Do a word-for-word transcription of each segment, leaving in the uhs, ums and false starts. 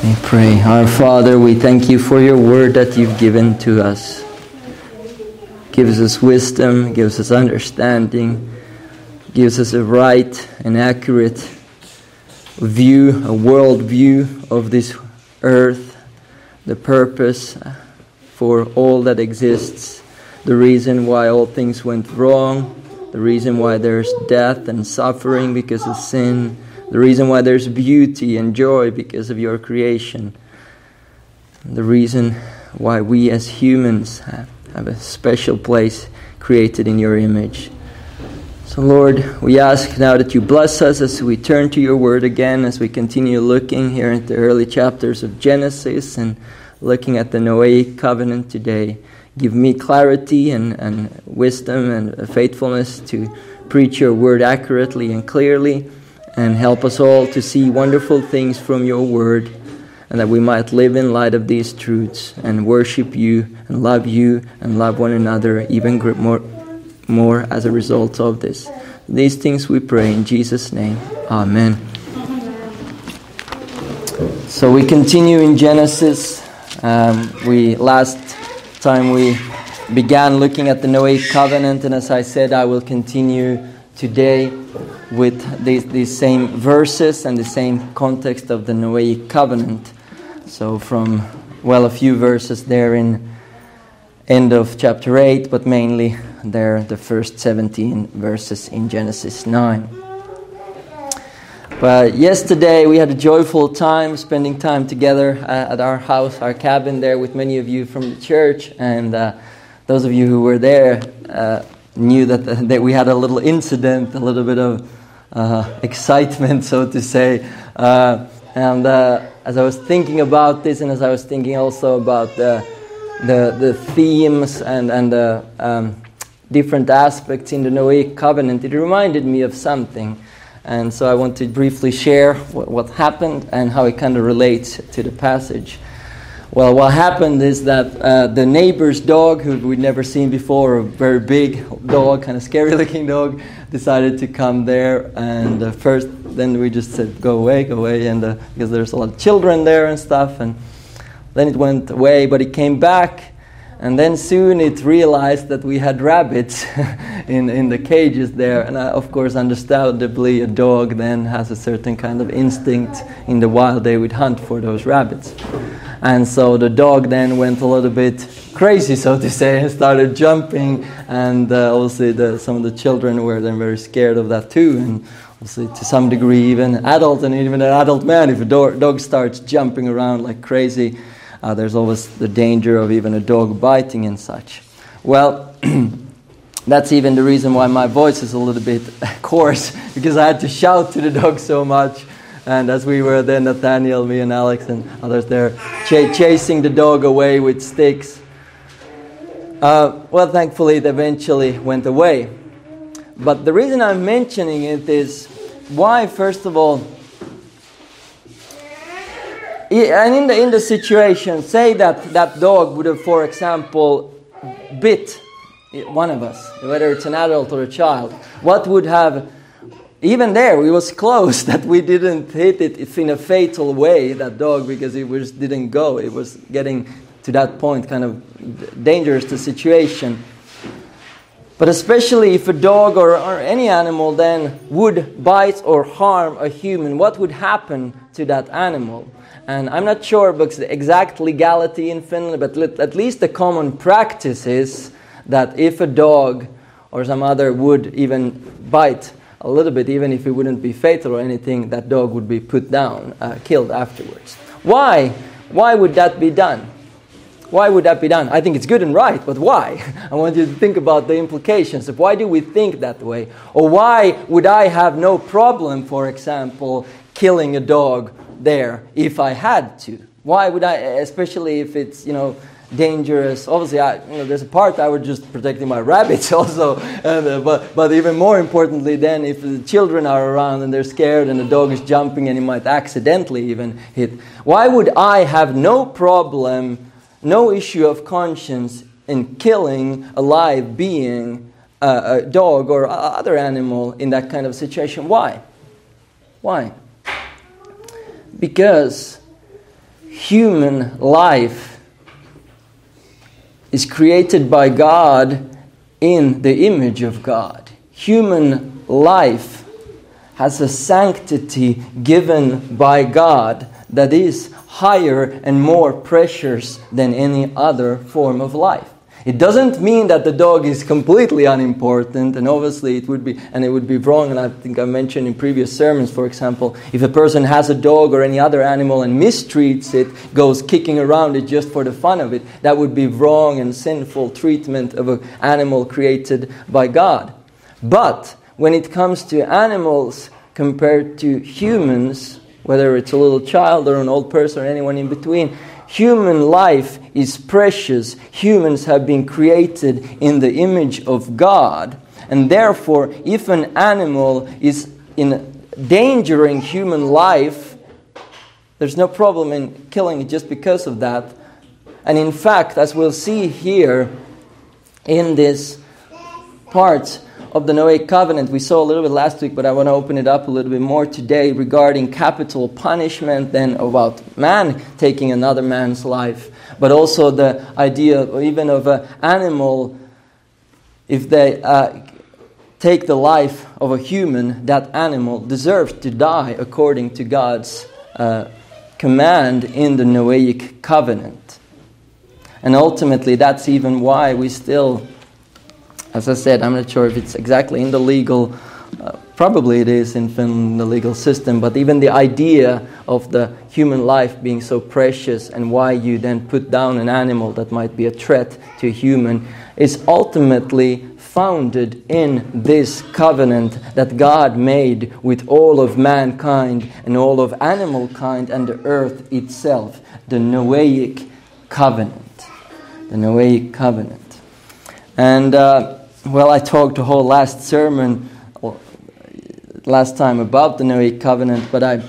We pray. Our Father, we thank you for your word that you've given to us. Gives us wisdom, gives us understanding, gives us a right and accurate view, a world view of this earth, the purpose for all that exists, the reason why all things went wrong, the reason why there's death and suffering because of sin, the reason why there's beauty and joy because of your creation, the reason why we as humans have, have a special place created in your image. So Lord, we ask now that you bless us as we turn to your word again, as we continue looking here at the early chapters of Genesis and looking at the Noahic covenant today. Give me clarity and, and wisdom and faithfulness to preach your word accurately and clearly, and help us all to see wonderful things from your word, and that we might live in light of these truths and worship you and love you and love one another even more, more as a result of this. These things we pray in Jesus' name. Amen. So we continue in Genesis. Um, we last time we began looking at the Noahic covenant, and as I said, I will continue today with these, these same verses and the same context of the Noahic covenant. So from, well, a few verses there in end of chapter eight, but mainly there the first seventeen verses in Genesis nine. But yesterday we had a joyful time spending time together uh, at our house, our cabin there, with many of you from the church, and uh, those of you who were there uh, knew that, the, that we had a little incident, a little bit of uh, excitement, so to say. Uh, and uh, as I was thinking about this, and as I was thinking also about the the, the themes and, and the um, different aspects in the Noahic covenant, it reminded me of something. And so I want to briefly share what, what happened and how it kind of relates to the passage. Well, what happened is that uh, the neighbor's dog, who we'd never seen before, a very big dog, kind of scary-looking dog, decided to come there. And uh, first, then we just said, go away, go away, and uh, because there's a lot of children there and stuff. And then it went away, but it came back. And then soon it realized that we had rabbits in, in the cages there. And I, of course, understandably, a dog then has a certain kind of instinct in the wild. They would hunt for those rabbits. And so the dog then went a little bit crazy, so to say, and started jumping. And uh, obviously the, some of the children were then very scared of that too. And obviously to some degree even adult and even an adult man, if a do- dog starts jumping around like crazy, Uh, there's always the danger of even a dog biting and such. Well, that's even the reason why my voice is a little bit coarse, because I had to shout to the dog so much. And as we were there, Nathaniel, me and Alex and others there, ch- chasing the dog away with sticks. Uh, well, thankfully it eventually went away. But the reason I'm mentioning it is why, first of all, and in the in the situation, say that that dog would have, for example, bit one of us, whether it's an adult or a child. What would have, even there, it was close that we didn't hit it in a fatal way, that dog, because it was didn't go. It was getting to that point, kind of dangerous the situation. But especially if a dog or, or any animal then would bite or harm a human, what would happen to that animal? And I'm not sure about the exact legality in Finland, but at least the common practice is that if a dog or some other would even bite a little bit, even if it wouldn't be fatal or anything, that dog would be put down, uh, killed afterwards. Why? Why would that be done? Why would that be done? I think it's good and right, but why? I want you to think about the implications of why do we think that way? Or why would I have no problem, for example, killing a dog there if I had to? Why would I, especially if it's, you know, dangerous? Obviously, I, you know, there's a part I would just protecting my rabbits also, and, uh, but but even more importantly, then if the children are around and they're scared and the dog is jumping and he might accidentally even hit, why would I have no problem, no issue of conscience in killing a live being, uh, a dog or other animal in that kind of situation? Why? Why? Because human life is created by God in the image of God. Human life has a sanctity given by God that is higher and more precious than any other form of life. It doesn't mean that the dog is completely unimportant, and obviously it would be, and it would be wrong, and I think I mentioned in previous sermons, for example, if a person has a dog or any other animal and mistreats it, goes kicking around it just for the fun of it, that would be wrong and sinful treatment of an animal created by God. But when it comes to animals compared to humans, whether it's a little child or an old person or anyone in between, human life is precious. Humans have been created in the image of God. And therefore, if an animal is endangering human life, there's no problem in killing it just because of that. And in fact, as we'll see here in this part of the Noahic covenant, we saw a little bit last week, but I want to open it up a little bit more today regarding capital punishment, then about man taking another man's life, but also the idea of, even of an animal, if they uh, take the life of a human, that animal deserves to die according to God's uh, command in the Noahic covenant. And ultimately, that's even why we still, as I said, I'm not sure if it's exactly in the legal, uh, probably it is in Finland, the legal system, but even the idea of the human life being so precious and why you then put down an animal that might be a threat to a human is ultimately founded in this covenant that God made with all of mankind and all of animal kind and the earth itself, the Noahic covenant. The Noahic covenant. And uh, Well, I talked the whole last sermon last time about the Noahic covenant, but I,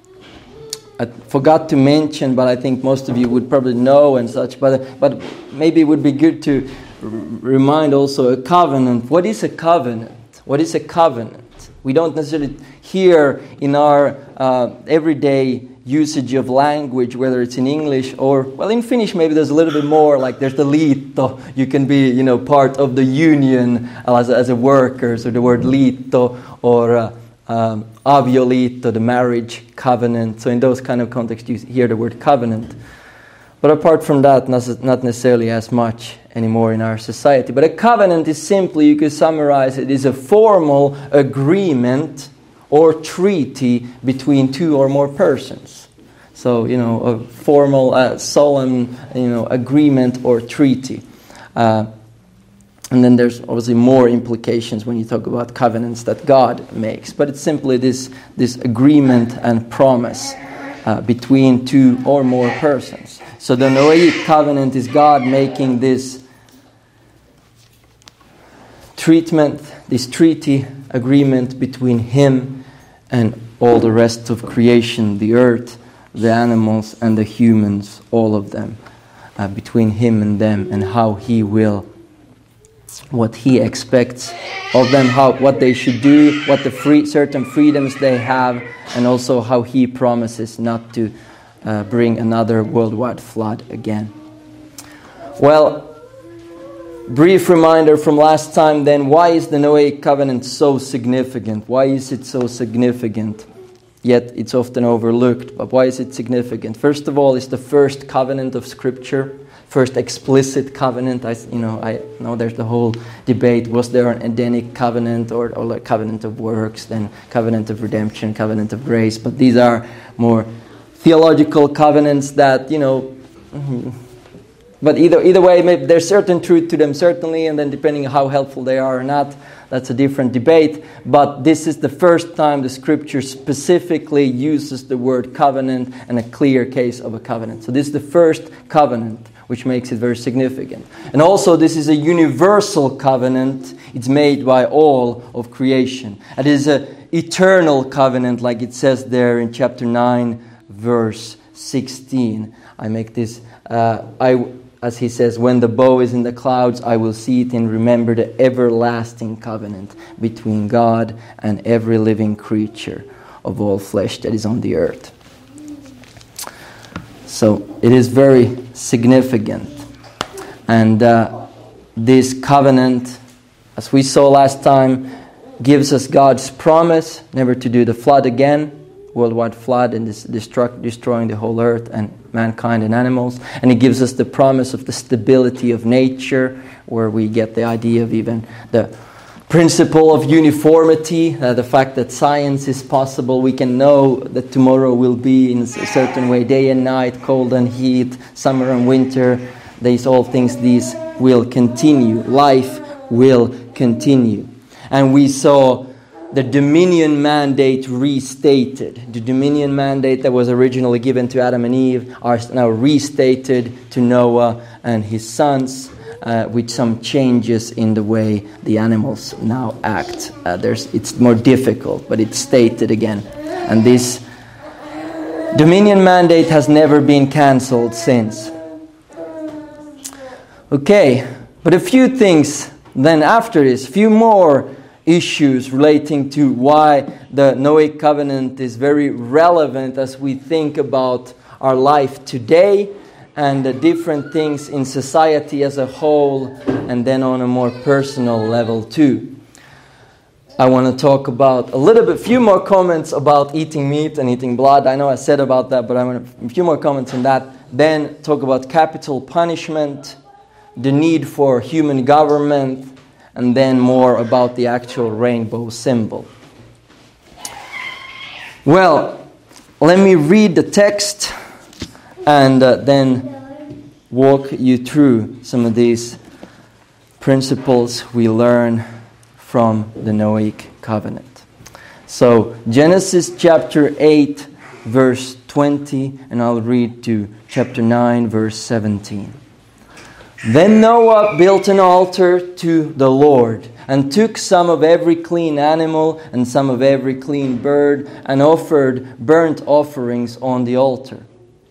I forgot to mention, but I think most of you would probably know and such, but, but maybe it would be good to r- remind also a covenant. What is a covenant? What is a covenant? We don't necessarily hear in our uh, everyday usage of language, whether it's in English or, well, in Finnish maybe there's a little bit more, like there's the liitto, you can be, you know, part of the union as a, as a worker, so the word liitto, or uh, um, avioliitto, the marriage covenant, so in those kind of contexts you hear the word covenant. But apart from that, not necessarily as much anymore in our society. But a covenant is simply, you could summarize it, is a formal agreement or treaty between two or more persons. So, you know, a formal, uh, solemn, you know, agreement or treaty. Uh, and then there's obviously more implications when you talk about covenants that God makes. But it's simply this, this agreement and promise uh, between two or more persons. So the Noahic covenant is God making this treatment, this treaty agreement between Him and all the rest of creation, the earth, the animals, and the humans, all of them, uh, between Him and them, and how He will, what He expects of them, how what they should do, what the free, certain freedoms they have, and also how He promises not to uh, bring another worldwide flood again. Well, brief reminder from last time then, why is the Noahic covenant so significant? Why is it so significant? Yet it's often overlooked, but why is it significant? First of all, it's the first covenant of Scripture, first explicit covenant. I, you know, I know there's the whole debate, was there an Edenic covenant or, or like covenant of works, then covenant of redemption, covenant of grace, but these are more theological covenants that, you know, mm-hmm. But either either way, maybe there's certain truth to them, certainly, and then depending on how helpful they are or not, that's a different debate. But this is the first time the Scripture specifically uses the word covenant and a clear case of a covenant. So this is the first covenant, which makes it very significant. And also, this is a universal covenant. It's made by all of creation. It is an eternal covenant, like it says there in chapter nine, verse sixteen. I make this... Uh, I... As he says, when the bow is in the clouds, I will see it and remember the everlasting covenant between God and every living creature of all flesh that is on the earth. So it is very significant. And uh, this covenant, as we saw last time, gives us God's promise never to do the flood again, worldwide flood, and this destruct, destroying the whole earth and mankind and animals. And it gives us the promise of the stability of nature, where we get the idea of even the principle of uniformity, uh, the fact that science is possible. We can know that tomorrow will be in a certain way, day and night, cold and heat, summer and winter. These all things, these will continue. Life will continue. And we saw the dominion mandate restated. The dominion mandate that was originally given to Adam and Eve are now restated to Noah and his sons, uh, with some changes in the way the animals now act. Uh, there's, it's more difficult, but it's stated again. And this dominion mandate has never been cancelled since. Okay, but a few things then after this, few more issues relating to why the Noahic covenant is very relevant as we think about our life today and the different things in society as a whole, and then on a more personal level too. I want to talk about a little bit, few more comments about eating meat and eating blood. I know I said about that, but I want a few more comments on that. Then talk about capital punishment, the need for human government, and then more about the actual rainbow symbol. Well, let me read the text and uh, then walk you through some of these principles we learn from the Noahic covenant. So, Genesis chapter eight, verse twenty, and I'll read to chapter nine, verse seventeen. Then Noah built an altar to the Lord, and took some of every clean animal and some of every clean bird, and offered burnt offerings on the altar.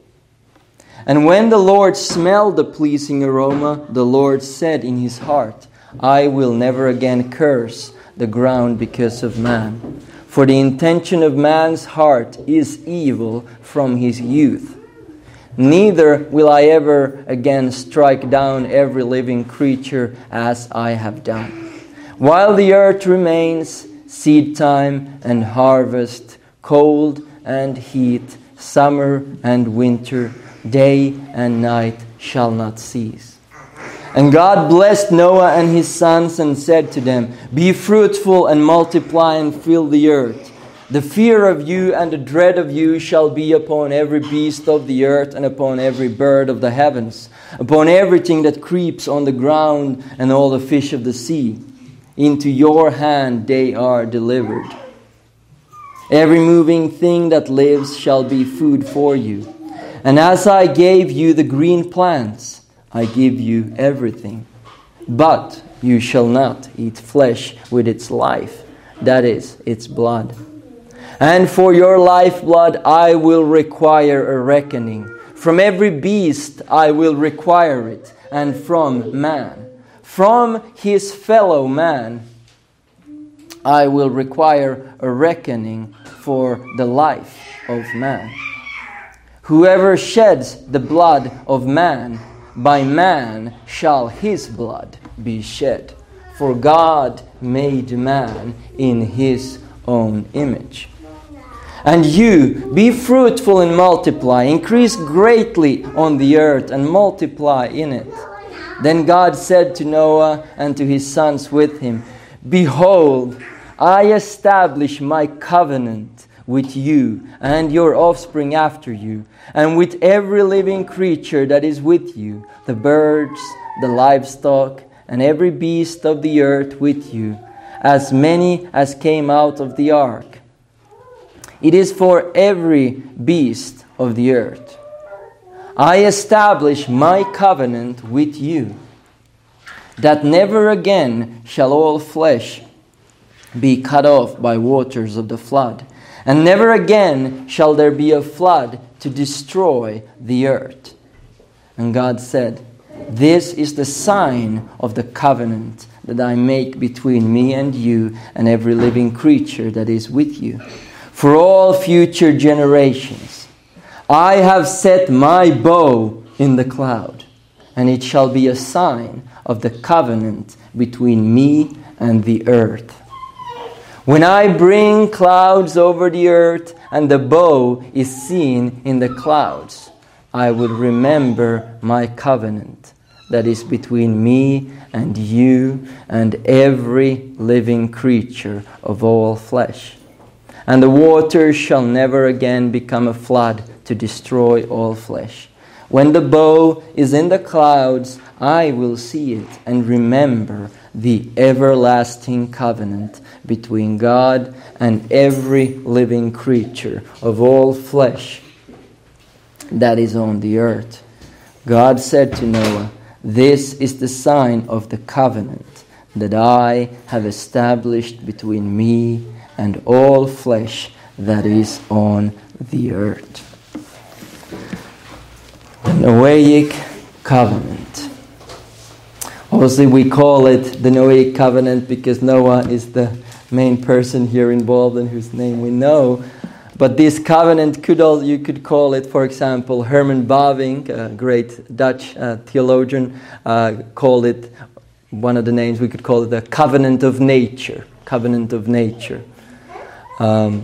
And when the Lord smelled the pleasing aroma, the Lord said in his heart, I will never again curse the ground because of man. For the intention of man's heart is evil from his youth. Neither will I ever again strike down every living creature as I have done. While the earth remains, seed time and harvest, cold and heat, summer and winter, day and night shall not cease. And God blessed Noah and his sons and said to them, Be fruitful and multiply and fill the earth. The fear of you and the dread of you shall be upon every beast of the earth and upon every bird of the heavens, upon everything that creeps on the ground and all the fish of the sea. Into your hand they are delivered. Every moving thing that lives shall be food for you. And as I gave you the green plants, I give you everything. But you shall not eat flesh with its life, that is, its blood. And for your lifeblood I will require a reckoning. From every beast I will require it, and from man. From his fellow man I will require a reckoning for the life of man. Whoever sheds the blood of man, by man shall his blood be shed. For God made man in his own image. And you, be fruitful and multiply, increase greatly on the earth and multiply in it. Then God said to Noah and to his sons with him, Behold, I establish my covenant with you and your offspring after you, and with every living creature that is with you, the birds, the livestock, and every beast of the earth with you, as many as came out of the ark. It is for every beast of the earth. I establish my covenant with you, that never again shall all flesh be cut off by waters of the flood, and never again shall there be a flood to destroy the earth. And God said, This is the sign of the covenant that I make between me and you and every living creature that is with you, for all future generations. I have set my bow in the cloud, and it shall be a sign of the covenant between me and the earth. When I bring clouds over the earth, and the bow is seen in the clouds, I will remember my covenant that is between me and you and every living creature of all flesh. And the waters shall never again become a flood to destroy all flesh. When the bow is in the clouds, I will see it and remember the everlasting covenant between God and every living creature of all flesh that is on the earth. God said to Noah, "This is the sign of the covenant that I have established between me and all flesh that is on the earth." The Noahic covenant. Obviously, we call it the Noahic covenant because Noah is the main person here involved and whose name we know. But this covenant, could all, you could call it, for example, Herman Bavinck, a great Dutch uh, theologian, uh, called it, one of the names we could call it the covenant of nature. Covenant of nature. Um,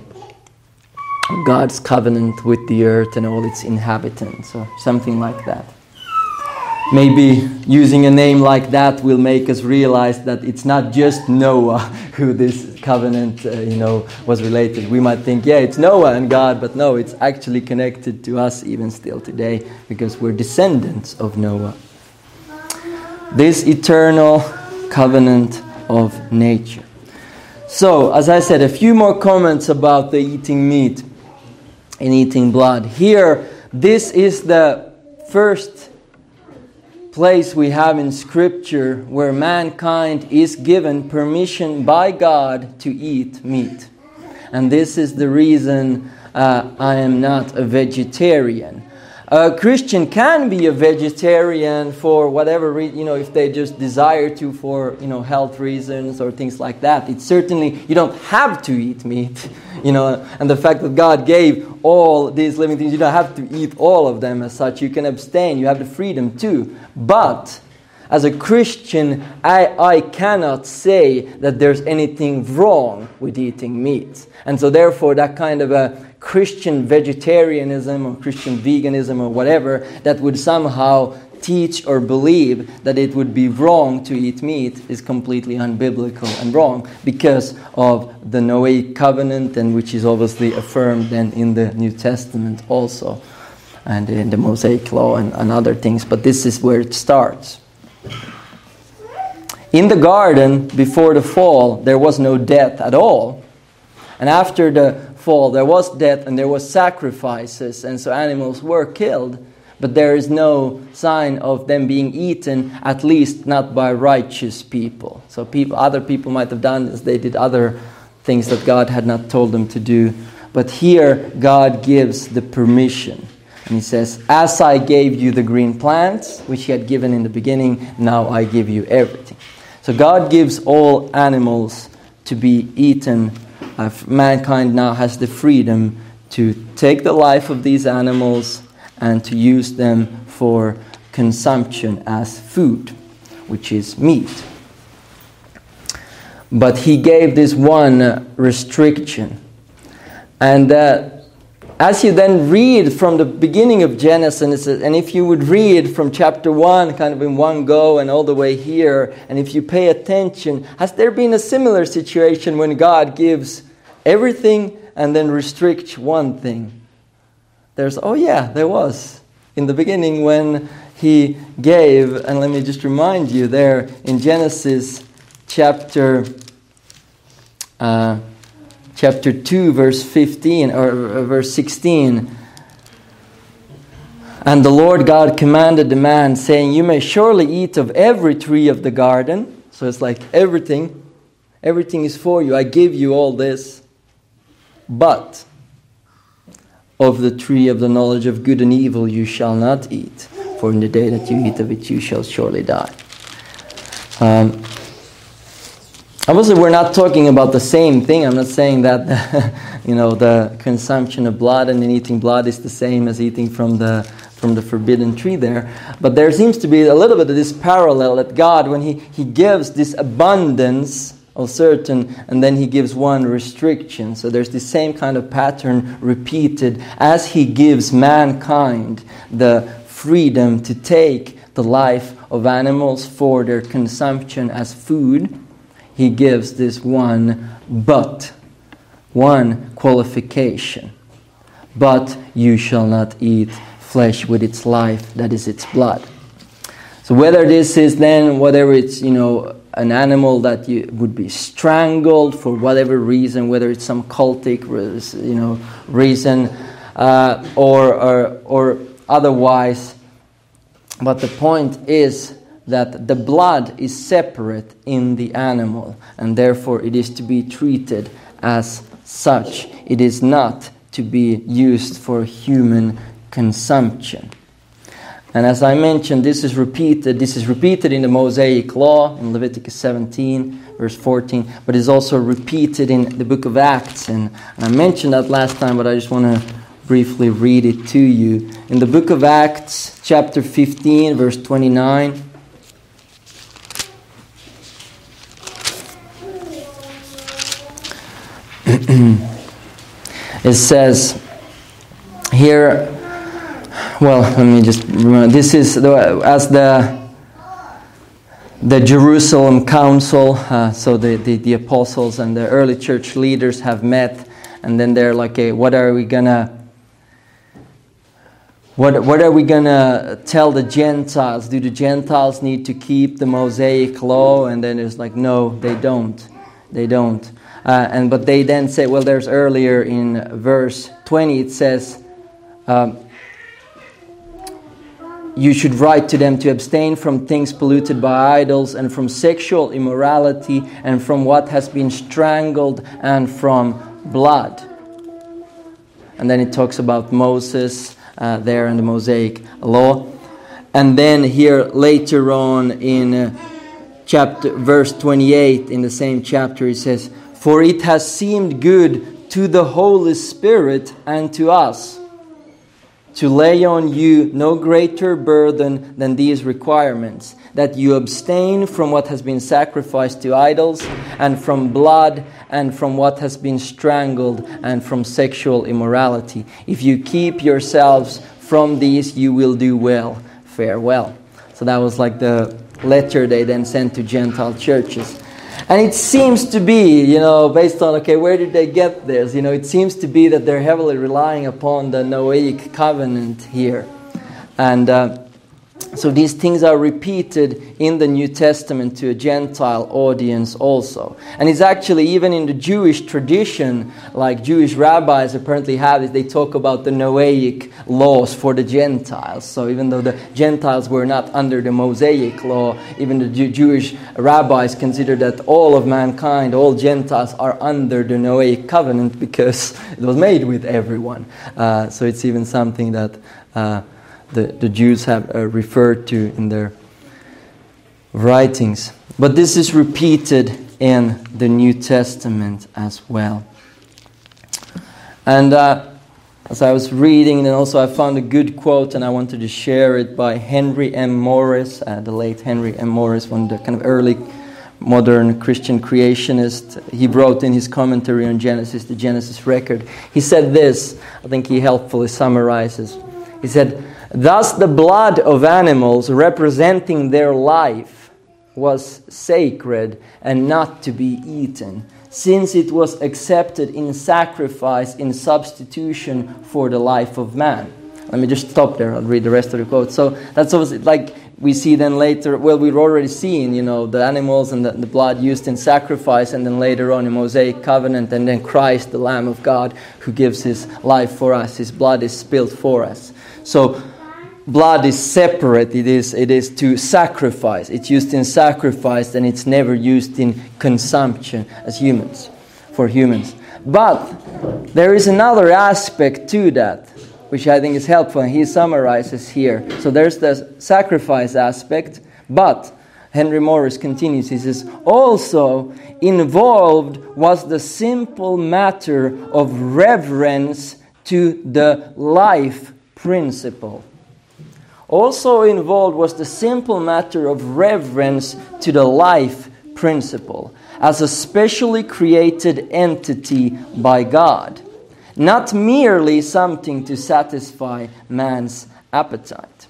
God's covenant with the earth and all its inhabitants, or something like that. Maybe using a name like that will make us realize that it's not just Noah who this covenant, uh, you know, was related. We might think, yeah, it's Noah and God, but no, it's actually connected to us even still today because we're descendants of Noah. This eternal covenant of nature. So, as I said, a few more comments about the eating meat and eating blood. Here, this is the first place we have in Scripture where mankind is given permission by God to eat meat. And this is the reason uh, I am not a vegetarian. A Christian can be a vegetarian for whatever reason, you know, if they just desire to for, you know, health reasons or things like that. It's certainly, you don't have to eat meat, you know, and the fact that God gave all these living things, you don't have to eat all of them as such. You can abstain, you have the freedom too. But as a Christian, I, I cannot say that there's anything wrong with eating meat. And so therefore that kind of a Christian vegetarianism or Christian veganism or whatever that would somehow teach or believe that it would be wrong to eat meat is completely unbiblical and wrong because of the Noahic covenant, and which is obviously affirmed then in the New Testament also and in the Mosaic law and, and other things. But this is where it starts. In the garden, before the fall, there was no death at all. And after the fall, there was death and there was sacrifices, and so animals were killed. But there is no sign of them being eaten, at least not by righteous people. So people, other people might have done this. They did other things that God had not told them to do. But here, God gives the permission. And he says, as I gave you the green plants, which he had given in the beginning, now I give you everything. So God gives all animals to be eaten. Uh, mankind now has the freedom to take the life of these animals and to use them for consumption as food, which is meat. But he gave this one restriction. And uh, as you then read from the beginning of Genesis, and if you would read from chapter one kind of in one go and all the way here, and if you pay attention, has there been a similar situation when God gives everything and then restricts one thing? There's, oh yeah, there was. In the beginning when he gave, and let me just remind you there in Genesis chapter uh, chapter two, verse fifteen, or verse sixteen. And the Lord God commanded the man, saying, you may surely eat of every tree of the garden. So it's like everything, everything is for you. I give you all this. But of the tree of the knowledge of good and evil you shall not eat, for in the day that you eat of it you shall surely die. Um, obviously we're not talking about the same thing. I'm not saying that you know, the consumption of blood and then eating blood is the same as eating from the from the forbidden tree there. But there seems to be a little bit of this parallel that God, when he, he gives this abundance of certain, and then he gives one restriction. So there's the same kind of pattern repeated as he gives mankind the freedom to take the life of animals for their consumption as food. He gives this one but, one qualification. But you shall not eat flesh with its life, that is its blood. So whether this is then, whatever it's, you know, an animal that you would be strangled for whatever reason, whether it's some cultic, you know, reason, uh, or, or or otherwise. But the point is that the blood is separate in the animal, and therefore it is to be treated as such. It is not to be used for human consumption. And as I mentioned, this is repeated. This is repeated in the Mosaic Law in Leviticus seventeen, verse fourteen, but is also repeated in the book of Acts. And I mentioned that last time, but I just want to briefly read it to you. In the book of Acts, chapter fifteen, verse twenty-nine. It says here, well, let me just remember, this is the, as the the Jerusalem Council, uh, so the, the, the apostles and the early church leaders have met, and then they're like, hey, what are we gonna What what are we gonna tell the Gentiles? Do the Gentiles need to keep the Mosaic law? And then it's like, no, they don't. They don't. Uh, and but they then say, well, there's earlier in verse twenty, it says, um, you should write to them to abstain from things polluted by idols and from sexual immorality and from what has been strangled and from blood. And then it talks about Moses uh, there in the Mosaic law. And then here later on in uh, chapter verse twenty-eight in the same chapter, it says, for it has seemed good to the Holy Spirit and to us to lay on you no greater burden than these requirements, that you abstain from what has been sacrificed to idols, and from blood, and from what has been strangled, and from sexual immorality. If you keep yourselves from these, you will do well. Farewell. So that was like the letter they then sent to Gentile churches. And it seems to be, you know, based on, okay, where did they get this? You know, it seems to be that they're heavily relying upon the Noahic covenant here. And uh, so these things are repeated in the New Testament to a Gentile audience also. And it's actually even in the Jewish tradition, like Jewish rabbis apparently have it, they talk about the Noahic laws for the Gentiles. So even though the Gentiles were not under the Mosaic law, even the Jew- Jewish rabbis consider that all of mankind, all Gentiles are under the Noahic covenant because it was made with everyone. Uh, so it's even something that Uh, The, the Jews have uh, referred to in their writings. But this is repeated in the New Testament as well. And uh, as I was reading, and also I found a good quote, and I wanted to share it by Henry M. Morris, uh, the late Henry M. Morris, one of the kind of early modern Christian creationists. He wrote in his commentary on Genesis, the Genesis record, he said this, I think he helpfully summarizes. He said, thus the blood of animals representing their life was sacred and not to be eaten, since it was accepted in sacrifice in substitution for the life of man. Let me just stop there. I'll read the rest of the quote. So that's obviously like we see then later, well, we've already seen, you know, the animals and the, the blood used in sacrifice, and then later on in Mosaic covenant, and then Christ, the Lamb of God, who gives his life for us. His blood is spilled for us. So blood is separate. It is it is to sacrifice. It's used in sacrifice, and it's never used in consumption as humans, for humans. But there is another aspect to that, which I think is helpful, and he summarizes here. So there's the sacrifice aspect, but Henry Morris continues, he says, also involved was the simple matter of reverence to the life principle. Also involved was the simple matter of reverence to the life principle as a specially created entity by God, not merely something to satisfy man's appetite.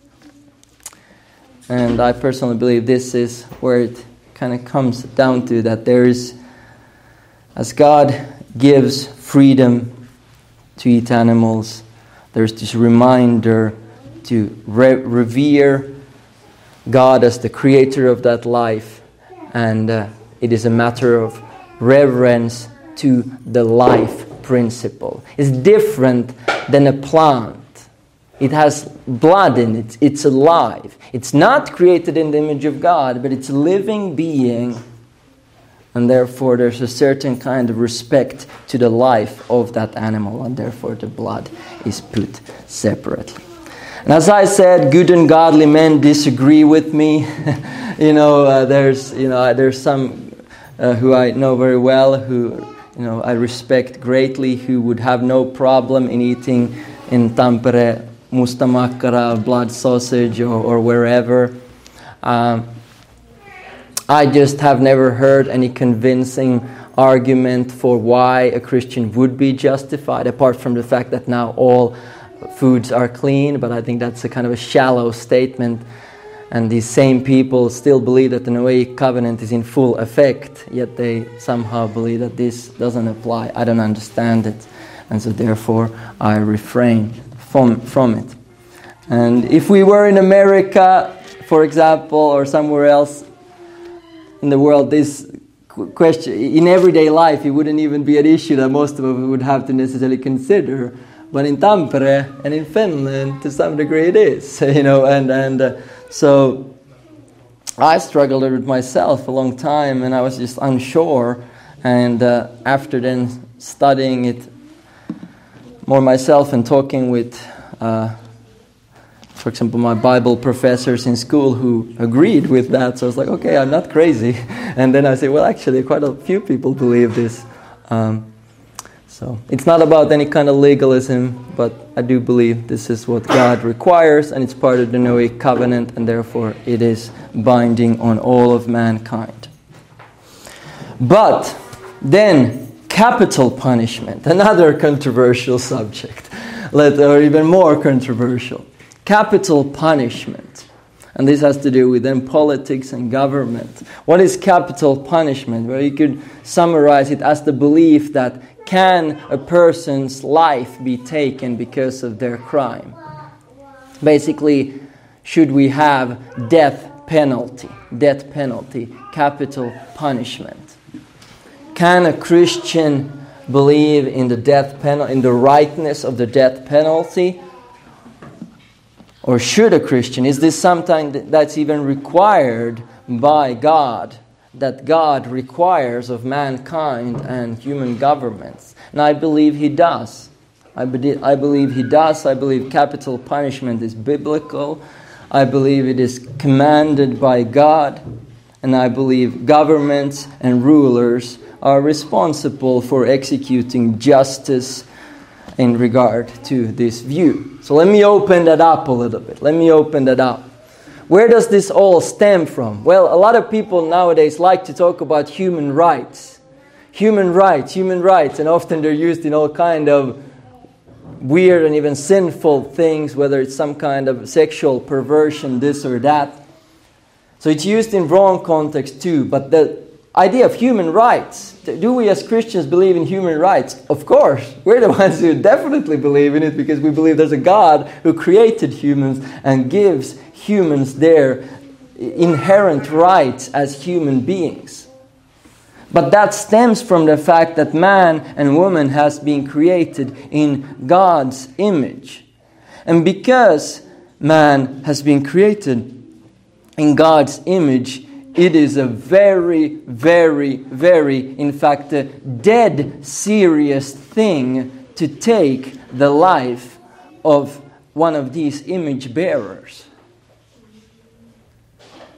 And I personally believe this is where it kind of comes down to, that there is, as God gives freedom to eat animals, there's this reminder to re- revere God as the creator of that life, and uh, it is a matter of reverence to the life principle. It's different than a plant. It has blood in it. It's alive. It's not created in the image of God, but it's a living being, and therefore there's a certain kind of respect to the life of that animal, and therefore the blood is put separately. And as I said, good and godly men disagree with me. you know, uh, there's you know there's some uh, who I know very well, who you know I respect greatly, who would have no problem in eating in Tampere musta makkara, blood sausage, or, or wherever. Um, I just have never heard any convincing argument for why a Christian would be justified, apart from the fact that now all foods are clean. But I think that's a kind of a shallow statement. And these same people still believe that the Noahic covenant is in full effect, yet they somehow believe that this doesn't apply. I don't understand it. And so therefore I refrain from, from it. And if we were in America, for example, or somewhere else in the world, this question, in everyday life, it wouldn't even be an issue that most of us would have to necessarily consider. But in Tampere and in Finland, to some degree, it is. You know, and and uh, so I struggled with myself a long time, and I was just unsure. And uh, after then studying it more myself and talking with, uh, for example, my Bible professors in school who agreed with that, so I was like, okay, I'm not crazy. And then I said, well, actually, quite a few people believe this. Um, so it's not about any kind of legalism, but I do believe this is what God requires, and it's part of the Noahic covenant, and therefore it is binding on all of mankind. But then, capital punishment, another controversial subject, let, or even more controversial. Capital punishment. And this has to do with then politics and government. What is capital punishment? Well, you could summarize it as the belief that can a person's life be taken because of their crime? Basically, should we have death penalty? Death penalty, capital punishment. Can a Christian believe in the death penalty, in the rightness of the death penalty? Or should a Christian? Is this something that's even required by God, that God requires of mankind and human governments? And I believe He does. I, be- I believe He does. I believe capital punishment is biblical. I believe it is commanded by God. And I believe governments and rulers are responsible for executing justice in regard to this view. So let me open that up a little bit. Let me open that up. Where does this all stem from? Well, a lot of people nowadays like to talk about human rights. Human rights, human rights, and often they're used in all kind of weird and even sinful things, whether it's some kind of sexual perversion, this or that. So it's used in wrong context too, but the idea of human rights, do we as Christians believe in human rights? Of course. We're the ones who definitely believe in it, because we believe there's a God who created humans and gives humans their inherent rights as human beings. But that stems from the fact that man and woman has been created in God's image. And because man has been created in God's image, it is a very, very, very, in fact, a dead serious thing to take the life of one of these image bearers.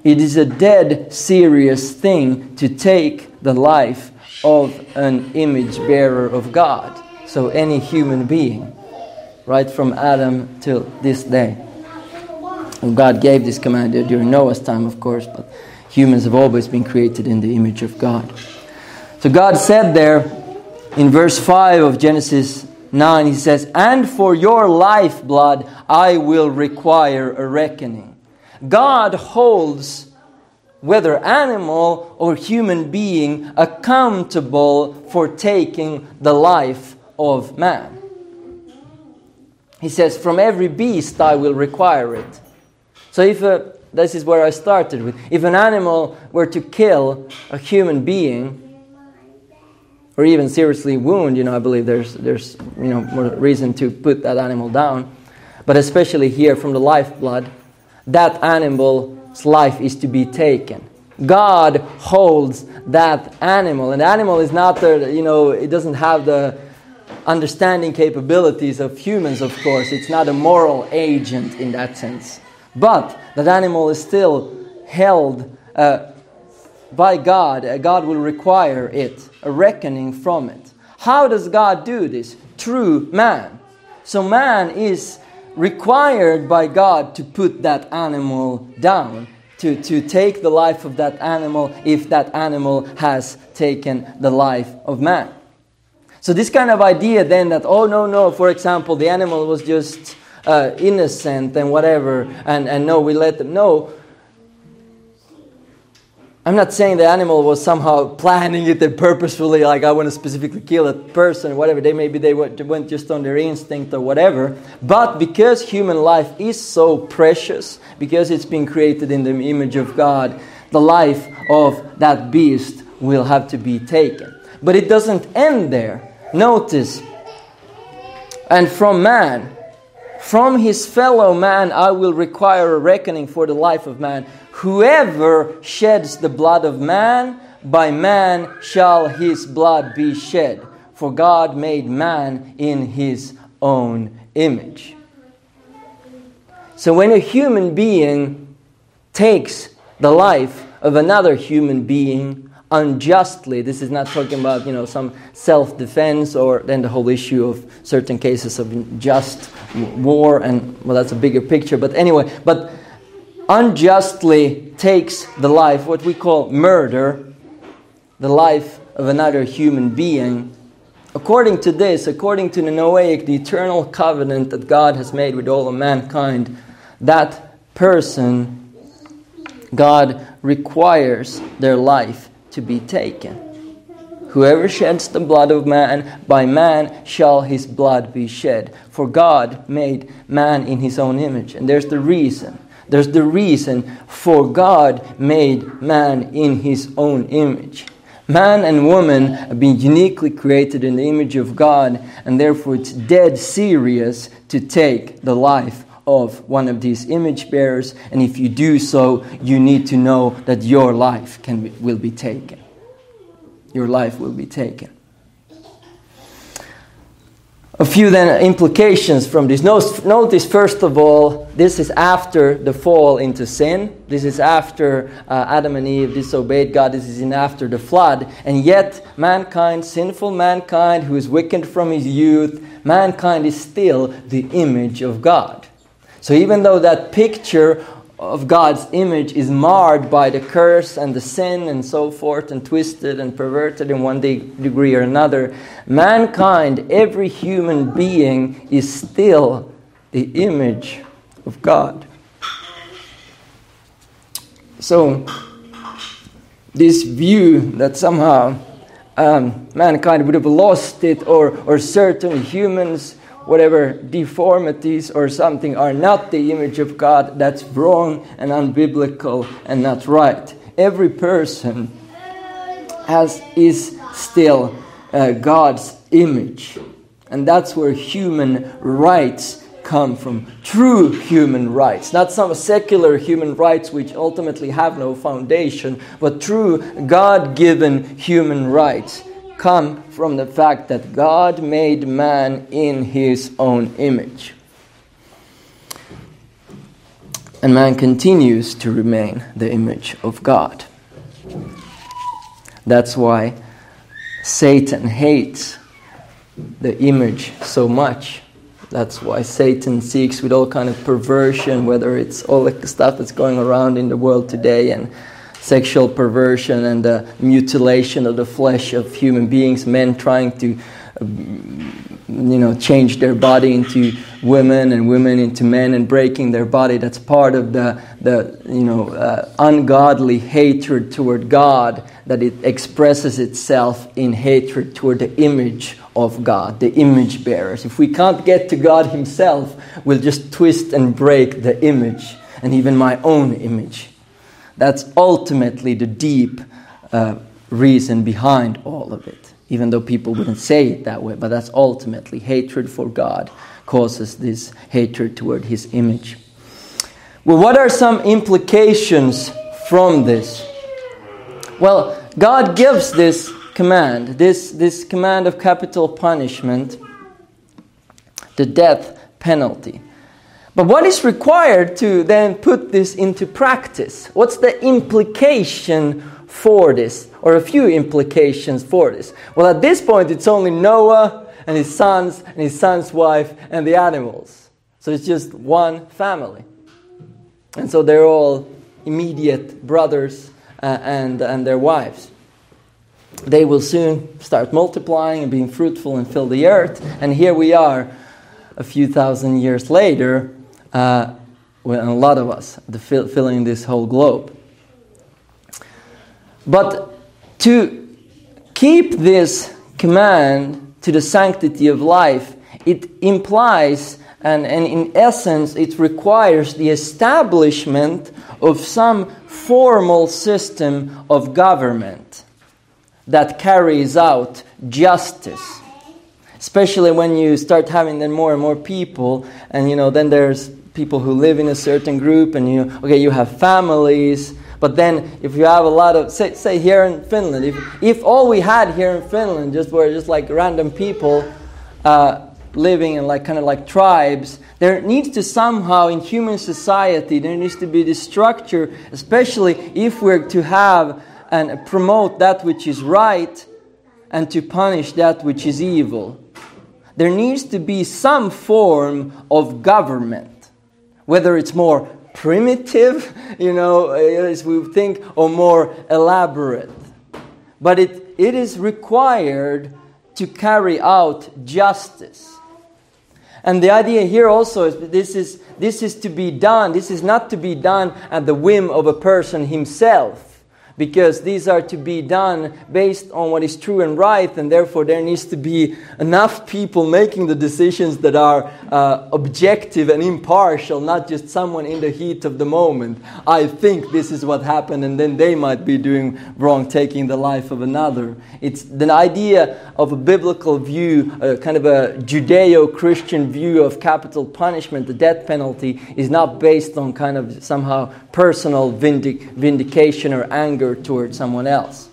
It is a dead serious thing to take the life of an image bearer of God. So any human being, right from Adam till this day. And God gave this command during Noah's time, of course, but humans have always been created in the image of God. So God said there in verse five of Genesis nine, He says, "And for your lifeblood I will require a reckoning." God holds whether animal or human being accountable for taking the life of man. He says, "From every beast I will require it." So if a, this is where I started with. If an animal were to kill a human being, or even seriously wound, you know, I believe there's there's you know more reason to put that animal down. But especially here from the lifeblood, that animal's life is to be taken. God holds that animal, and the animal is not the, you know, it doesn't have the understanding capabilities of humans, of course. It's not a moral agent in that sense. But that animal is still held uh, by God. Uh, God will require it, a reckoning from it. How does God do this? Through man. So man is required by God to put that animal down, to, to take the life of that animal if that animal has taken the life of man. So this kind of idea then that, oh no, no, for example, the animal was just uh, innocent and whatever, and, and no, we let them, no. I'm not saying the animal was somehow planning it and purposefully, like I want to specifically kill a person or whatever. They maybe they went just on their instinct or whatever. But because human life is so precious, because it's been created in the image of God, the life of that beast will have to be taken. But it doesn't end there. Notice, and from man, from his fellow man, I will require a reckoning for the life of man. Whoever sheds the blood of man, by man shall his blood be shed. For God made man in his own image. So when a human being takes the life of another human being unjustly, this is not talking about, you know, some self-defense or then the whole issue of certain cases of just war, and well, that's a bigger picture. But anyway, but unjustly takes the life, what we call murder, the life of another human being. According to this, according to the Noahic, the eternal covenant that God has made with all of mankind, that person, God requires their life to be taken. Whoever sheds the blood of man, by man shall his blood be shed. For God made man in his own image. And there's the reason. There's the reason for God made man in his own image. Man and woman have been uniquely created in the image of God, and therefore it's dead serious to take the life of one of these image bearers. And if you do so, you need to know that your life can be, will be taken. Your life will be taken. A few then implications from this. Notice first of all, this is after the fall into sin. This is after uh, Adam and Eve disobeyed God. This is in after the flood. And yet mankind, sinful mankind who is wicked from his youth, mankind is still the image of God. So even though that picture of God's image is marred by the curse and the sin and so forth, and twisted and perverted in one de- degree or another, mankind, every human being, is still the image of God. So this view that somehow um, mankind would have lost it, or, or certain humans, whatever deformities or something, are not the image of God, that's wrong and unbiblical and not right. Every person has is still uh, God's image. And that's where human rights come from. True human rights. Not some secular human rights which ultimately have no foundation, but true God-given human rights come from the fact that God made man in his own image. And man continues to remain the image of God. That's why Satan hates the image so much. That's why Satan seeks with all kind of perversion, whether it's all the stuff that's going around in the world today, and sexual perversion and the mutilation of the flesh of human beings, men trying to you know, change their body into women and women into men and breaking their body. That's part of the, the you know, uh, ungodly hatred toward God, that it expresses itself in hatred toward the image of God, the image bearers. If we can't get to God himself, we'll just twist and break the image, and even my own image. That's ultimately the deep uh, reason behind all of it. Even though people wouldn't say it that way, but that's ultimately hatred for God causes this hatred toward his image. Well, what are some implications from this? Well, God gives this command, this, this command of capital punishment, the death penalty. But what is required to then put this into practice? What's the implication for this, or a few implications for this? Well, at this point, it's only Noah and his sons and his son's wife and the animals. So it's just one family. And so they're all immediate brothers uh, and, and their wives. They will soon start multiplying and being fruitful and fill the earth. And here we are, a few thousand years later, uh, when a lot of us the fill, filling this whole globe. But to keep this command to the sanctity of life, it implies, and, and in essence, it requires the establishment of some formal system of government that carries out justice. Especially when you start having then more and more people, and you know, then there's people who live in a certain group, and you okay, you have families. But then, if you have a lot of, say, say here in Finland, if if all we had here in Finland just were just like random people uh, living in like kind of like tribes, there needs to somehow in human society there needs to be this structure, especially if we're to have and promote that which is right and to punish that which is evil. There needs to be some form of government, whether it's more primitive, you know, as we think, or more elaborate. But it, it is required to carry out justice. And the idea here also is that this is, this is to be done, this is not to be done at the whim of a person himself. Because these are to be done based on what is true and right, and therefore there needs to be enough people making the decisions that are uh, objective and impartial, not just someone in the heat of the moment. I think this is what happened, and then they might be doing wrong, taking the life of another. It's the idea of a biblical view, a kind of a Judeo-Christian view of capital punishment, the death penalty, is not based on kind of somehow personal vindic- vindication or anger towards someone else.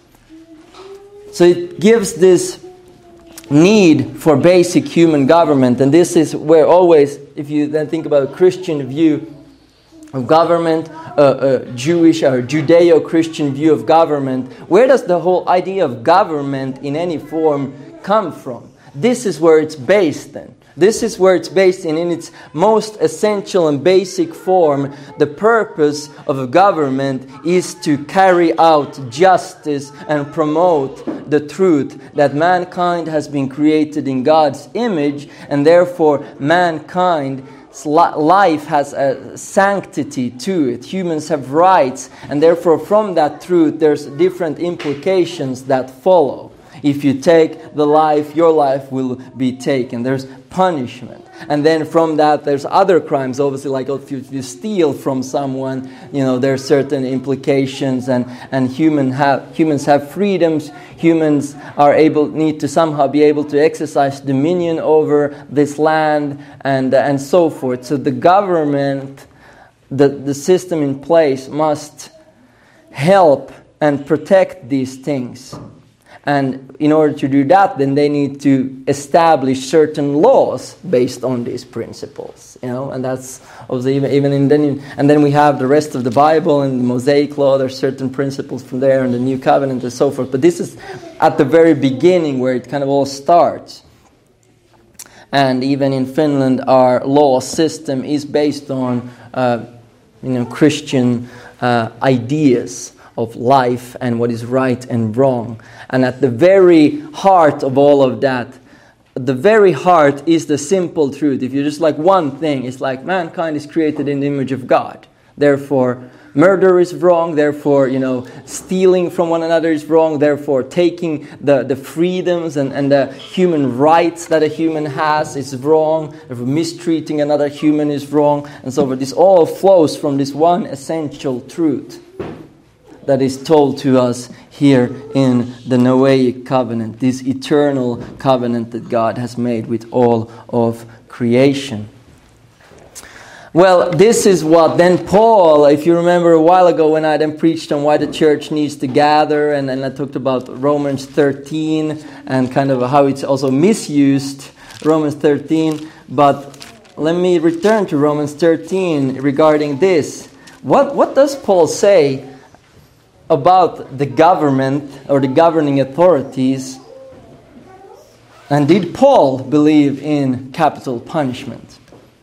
So it gives this need for basic human government, and this is where always, if you then think about a Christian view of government, a, a Jewish or Judeo-Christian view of government, where does the whole idea of government in any form come from? This is where it's based then. This is where it's based in, in its most essential and basic form. The purpose of a government is to carry out justice and promote the truth that mankind has been created in God's image, and therefore mankind's life has a sanctity to it. Humans have rights, and therefore from that truth there's different implications that follow. If you take the life, your life will be taken. There's punishment. And then from that, there's other crimes. Obviously, like if you, if you steal from someone, you know, there's certain implications. And, and human have, humans have freedoms. Humans are able, need to somehow be able to exercise dominion over this land and, and so forth. So the government, the, the system in place must help and protect these things. And in order to do that, then they need to establish certain laws based on these principles, you know. And that's obviously even, even in then, and then we have the rest of the Bible and the Mosaic Law. There's certain principles from there, and the New Covenant and so forth. But this is at the very beginning where it kind of all starts. And even in Finland, our law system is based on, uh, you know, Christian uh, ideas of life and what is right and wrong. And at the very heart of all of that, the very heart is the simple truth. If you just like one thing, it's like mankind is created in the image of God. Therefore, murder is wrong. Therefore, you know, stealing from one another is wrong. Therefore, taking the, the freedoms and, and the human rights that a human has is wrong. Therefore, mistreating another human is wrong. And so forth. This all flows from this one essential truth that is told to us here in the Noahic covenant, this eternal covenant that God has made with all of creation. Well, this is what then Paul, if you remember a while ago when I then preached on why the church needs to gather, and then I talked about Romans thirteen and kind of how it's also misused, Romans thirteen. But let me return to Romans thirteen regarding this. What, what does Paul say about the government or the governing authorities? And did Paul believe in capital punishment?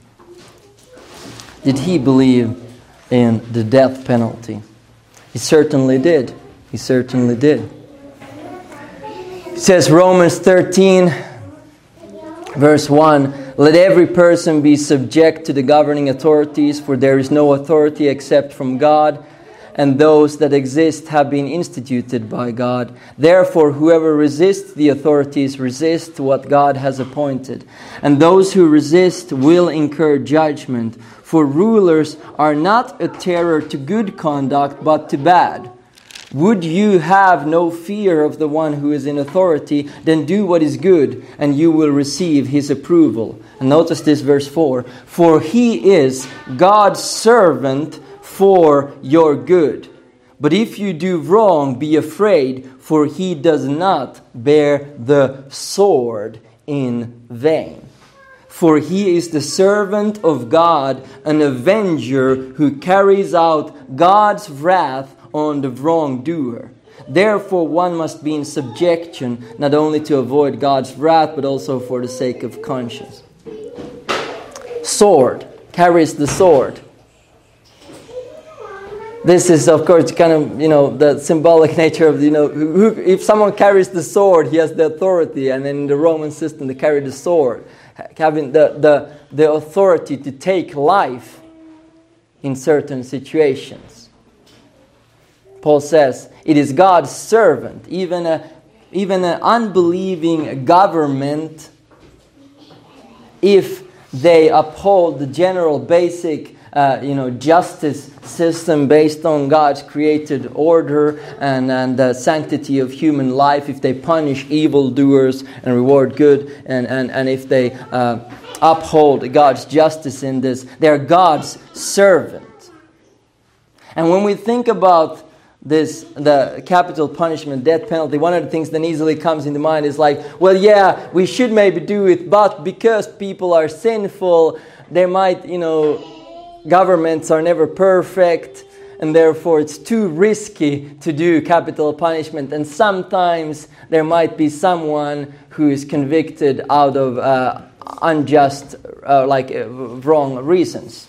Did he believe in the death penalty? He certainly did. He certainly did. It says Romans thirteen, verse one, "Let every person be subject to the governing authorities, for there is no authority except from God, and those that exist have been instituted by God. Therefore, whoever resists the authorities resists what God has appointed. And those who resist will incur judgment. For rulers are not a terror to good conduct, but to bad. Would you have no fear of the one who is in authority? Then do what is good, and you will receive his approval." And notice this, verse four. "For he is God's servant for your good. But if you do wrong, be afraid, for he does not bear the sword in vain. For he is the servant of God, an avenger who carries out God's wrath on the wrongdoer. Therefore one must be in subjection, not only to avoid God's wrath, but also for the sake of conscience." Sword, carries the sword. This is, of course, kind of, you know, the symbolic nature of, you know, who, if someone carries the sword, he has the authority. And in the Roman system, they carry the sword, having the, the, the authority to take life in certain situations. Paul says, it is God's servant, even a, even an unbelieving government, if they uphold the general basic Uh, you know, justice system based on God's created order and, and the sanctity of human life, if they punish evildoers and reward good, and, and, and if they uh, uphold God's justice in this, they're God's servant. And when we think about this, the capital punishment, death penalty, one of the things that easily comes into mind is like, well, yeah, we should maybe do it, but because people are sinful, they might, you know, governments are never perfect, and therefore it's too risky to do capital punishment. And sometimes there might be someone who is convicted out of uh, unjust, uh, like uh, wrong reasons.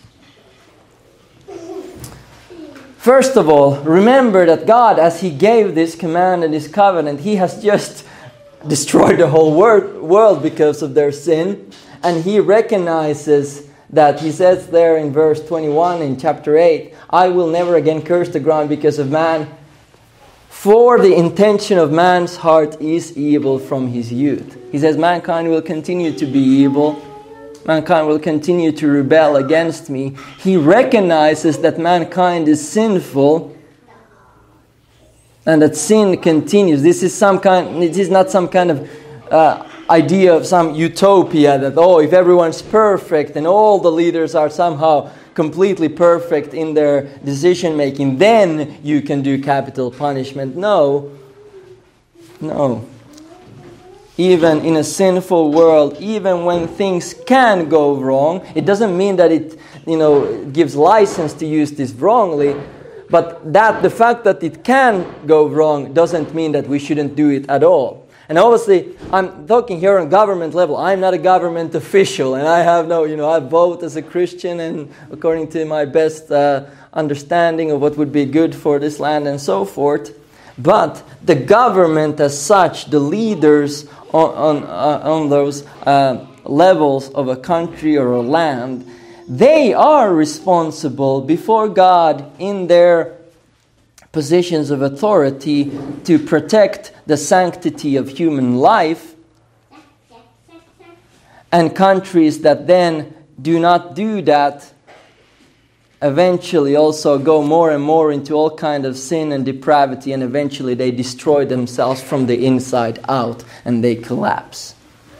First of all, remember that God, as He gave this command and this covenant, He has just destroyed the whole wor- world because of their sin. And He recognizes that, He says there in verse twenty-one in chapter eight, "I will never again curse the ground because of man, for the intention of man's heart is evil from his youth." He says mankind will continue to be evil. Mankind will continue to rebel against me. He recognizes that mankind is sinful and that sin continues. This is some kind. This is not some kind of uh, idea of some utopia that, oh, if everyone's perfect and all the leaders are somehow completely perfect in their decision making, then you can do capital punishment. No. No. Even in a sinful world, even when things can go wrong, it doesn't mean that it, you know, gives license to use this wrongly, but that the fact that it can go wrong doesn't mean that we shouldn't do it at all. And obviously, I'm talking here on government level. I'm not a government official, and I have no, you know, I vote as a Christian, and according to my best uh, understanding of what would be good for this land and so forth. But the government as such, the leaders on on, uh, on those uh, levels of a country or a land, they are responsible before God in their positions of authority to protect the sanctity of human life. And countries that then do not do that eventually also go more and more into all kind of sin and depravity, and eventually they destroy themselves from the inside out and they collapse.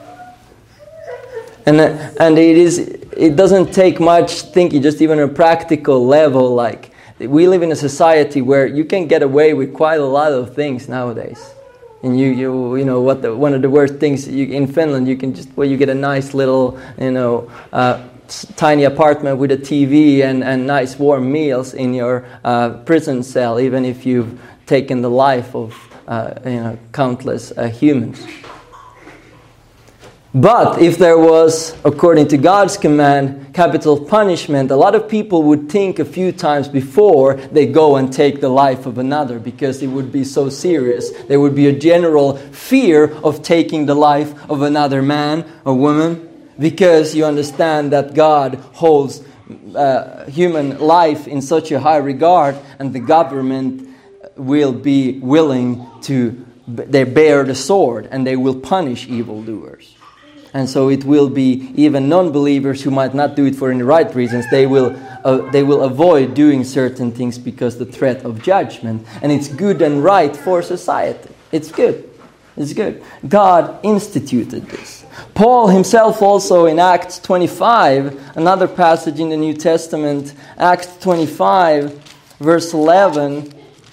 And and it is it doesn't take much thinking, just even on a practical level. Like, we live in a society where you can get away with quite a lot of things nowadays. And you you you know what the, one of the worst things you, in Finland, you can just well you get a nice little you know uh, tiny apartment with a T V and, and nice warm meals in your uh, prison cell, even if you've taken the life of uh, you know countless uh, humans. But if there was, according to God's command, capital punishment, a lot of people would think a few times before they go and take the life of another, because it would be so serious. There would be a general fear of taking the life of another man or woman, because you understand that God holds uh, human life in such a high regard, and the government will be willing to they bear the sword, and they will punish evildoers. And so it will be even non-believers who might not do it for any right reasons. They will uh, they will avoid doing certain things because the threat of judgment. And it's good and right for society. It's good. It's good. God instituted this. Paul himself also in Acts twenty-five, another passage in the New Testament, Acts twenty-five, verse eleven.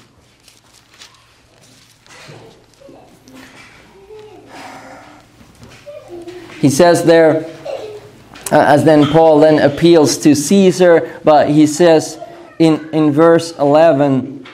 He says there, uh, as then Paul then appeals to Caesar, but he says in, in verse eleven,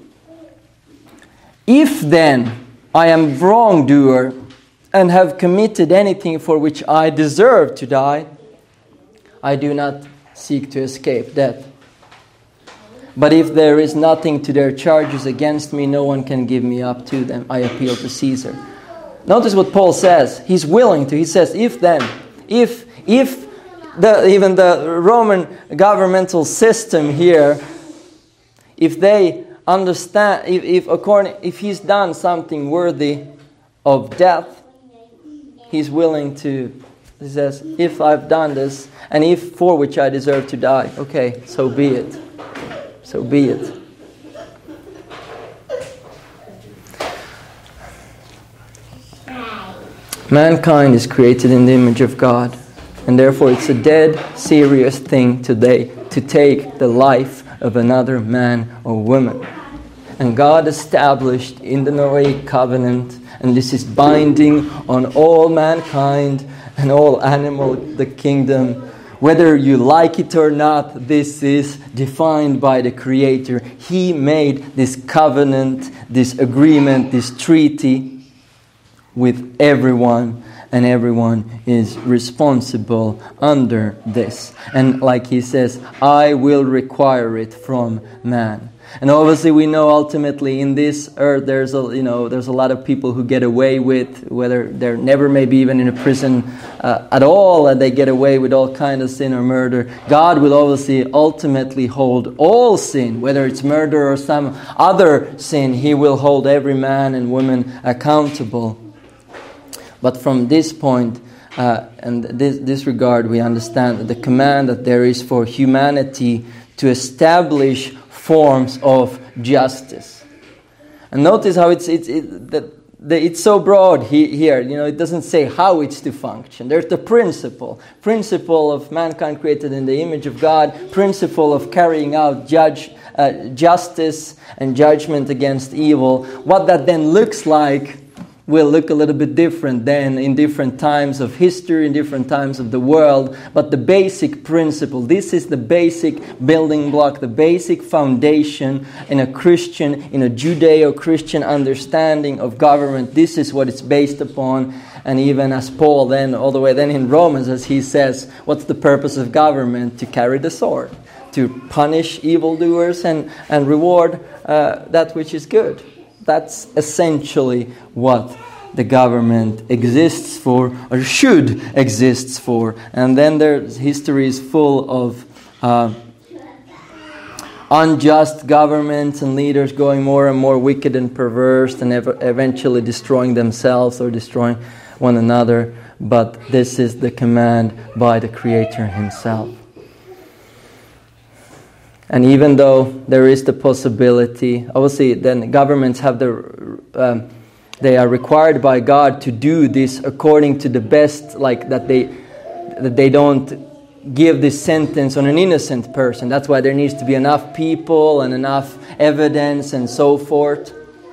"If then I am wrongdoer and have committed anything for which I deserve to die, I do not seek to escape death. But if there is nothing to their charges against me, no one can give me up to them. I appeal to Caesar." Notice what Paul says. He's willing to. He says, if then, if if the even the Roman governmental system here, if they understand, if if according if he's done something worthy of death, he's willing to. He says, if I've done this, and if for which I deserve to die, okay, so be it. So be it. Mankind is created in the image of God, and therefore it's a dead serious thing today to take the life of another man or woman. And God established in the Noahic covenant, and this is binding on all mankind and all animal the kingdom. Whether you like it or not, this is defined by the Creator. He made this covenant, this agreement, this treaty with everyone, and everyone is responsible under this. And like he says, I will require it from man. And obviously we know ultimately in this earth there's a you know there's a lot of people who get away with, whether they're never maybe even in a prison uh, at all, and they get away with all kind of sin or murder. God will obviously ultimately hold all sin, whether it's murder or some other sin. He will hold every man and woman accountable. But from this point, uh, and this, this regard, we understand that the command that there is for humanity to establish forms of justice. And notice how it's it's it, that the, it's so broad he, here. You know, it doesn't say how it's to function. There's the principle, principle of mankind created in the image of God, principle of carrying out judge uh, justice and judgment against evil. What that then looks like will look a little bit different than in different times of history, in different times of the world. But the basic principle, this is the basic building block, the basic foundation in a Christian, in a Judeo-Christian understanding of government. This is what it's based upon. And even as Paul then, all the way then in Romans, as he says, what's the purpose of government? To carry the sword, to punish evildoers and, and reward uh, that which is good. That's essentially what the government exists for, or should exist for. And then there's history is full of uh, unjust governments and leaders going more and more wicked and perverse, and ever, eventually destroying themselves or destroying one another. But this is the command by the Creator Himself. And even though there is the possibility, obviously then governments have the, um, they are required by God to do this according to the best, like that they, that they don't give this sentence on an innocent person. That's why there needs to be enough people and enough evidence and so forth.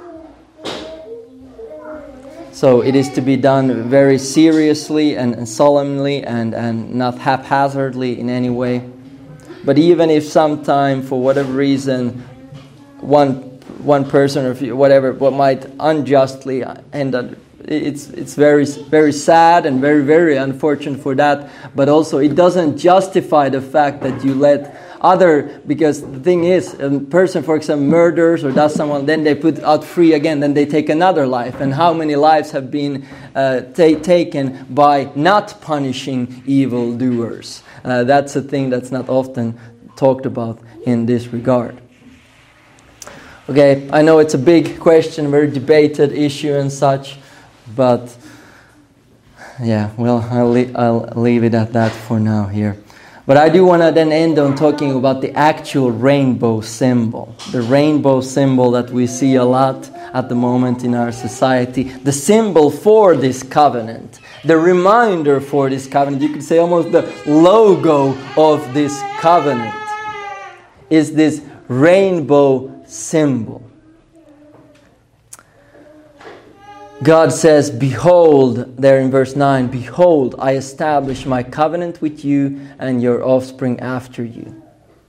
So it is to be done very seriously and, and solemnly and, and not haphazardly in any way. But even if sometime, for whatever reason, one one person or few, whatever, what might unjustly end up, it's it's very very sad and very very unfortunate for that. But also, it doesn't justify the fact that you let other, because the thing is, a person, for example, murders or does someone, then they put out free again, then they take another life. And how many lives have been uh, ta- taken by not punishing evildoers? Uh, that's a thing that's not often talked about in this regard. Okay, I know it's a big question, very debated issue and such, but yeah, well, I'll, le- I'll leave it at that for now here. But I do want to then end on talking about the actual rainbow symbol. The rainbow symbol that we see a lot at the moment in our society. The symbol for this covenant. The reminder for this covenant. You could say almost the logo of this covenant is this rainbow symbol. God says, behold, there in verse nine, behold, I establish my covenant with you and your offspring after you.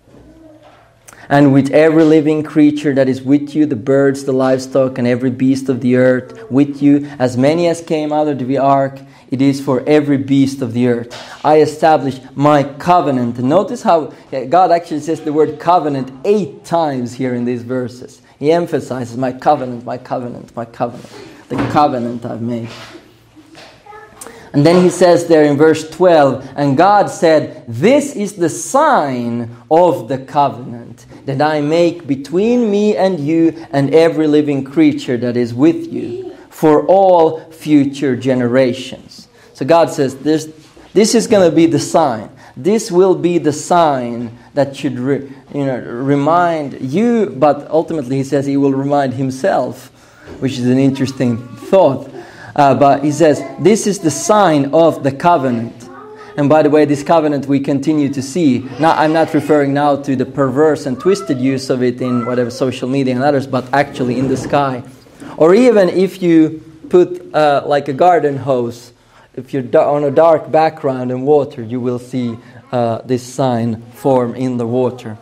And with every living creature that is with you, the birds, the livestock, and every beast of the earth, with you, as many as came out of the ark, it is for every beast of the earth. I establish my covenant. And notice how God actually says the word covenant eight times here in these verses. He emphasizes my covenant, my covenant, my covenant. The covenant I've made. And then he says there in verse twelve, and God said, this is the sign of the covenant that I make between me and you and every living creature that is with you for all future generations. So God says, this, this is going to be the sign. This will be the sign that should re, you know, remind you, but ultimately he says he will remind himself, which is an interesting thought. Uh, but he says, this is the sign of the covenant. And by the way, this covenant we continue to see. Now, I'm not referring now to the perverse and twisted use of it in whatever social media and others, but actually in the sky. Or even if you put uh, like a garden hose, if you're da- on a dark background and water, you will see uh, this sign form in the water.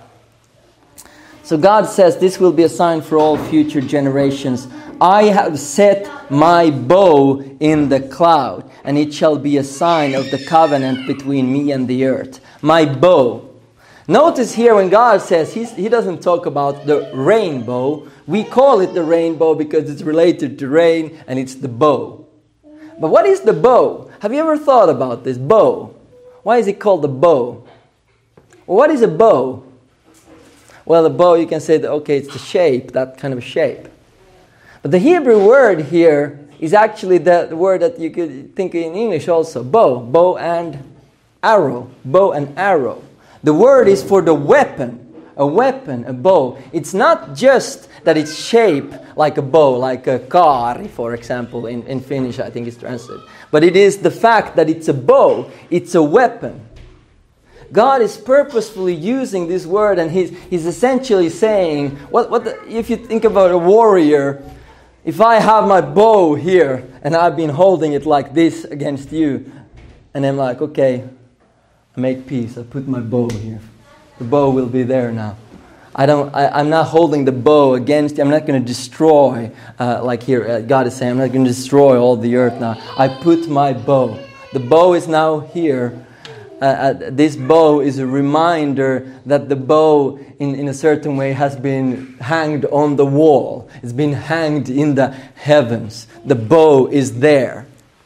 So God says this will be a sign for all future generations. I have set my bow in the cloud, and it shall be a sign of the covenant between me and the earth. My bow. Notice here when God says, he's, He doesn't talk about the rainbow. We call it the rainbow because it's related to rain, and it's the bow. But what is the bow? Have you ever thought about this bow? Why is it called the bow? Well, what is a bow? Well, a bow, you can say that, okay, it's the shape, that kind of shape. But the Hebrew word here is actually the, the word that you could think in English also. Bow, bow and arrow, bow and arrow. The word is for the weapon, a weapon, a bow. It's not just that it's shaped like a bow, like a kari, for example, in, in Finnish I think it's translated. But it is the fact that it's a bow, it's a weapon. God is purposefully using this word, and he's, he's essentially saying, what, what the, if you think about a warrior, if I have my bow here and I've been holding it like this against you, and I'm like, okay, I make peace. I put my bow here. The bow will be there now. I don't. I, I'm not holding the bow against you. I'm not going to destroy, uh, like here uh, God is saying, I'm not going to destroy all the earth now. I put my bow. The bow is now here. Uh, uh, this bow is a reminder that the bow, in, in a certain way, has been hanged on the wall. It's been hanged in the heavens. The bow is there.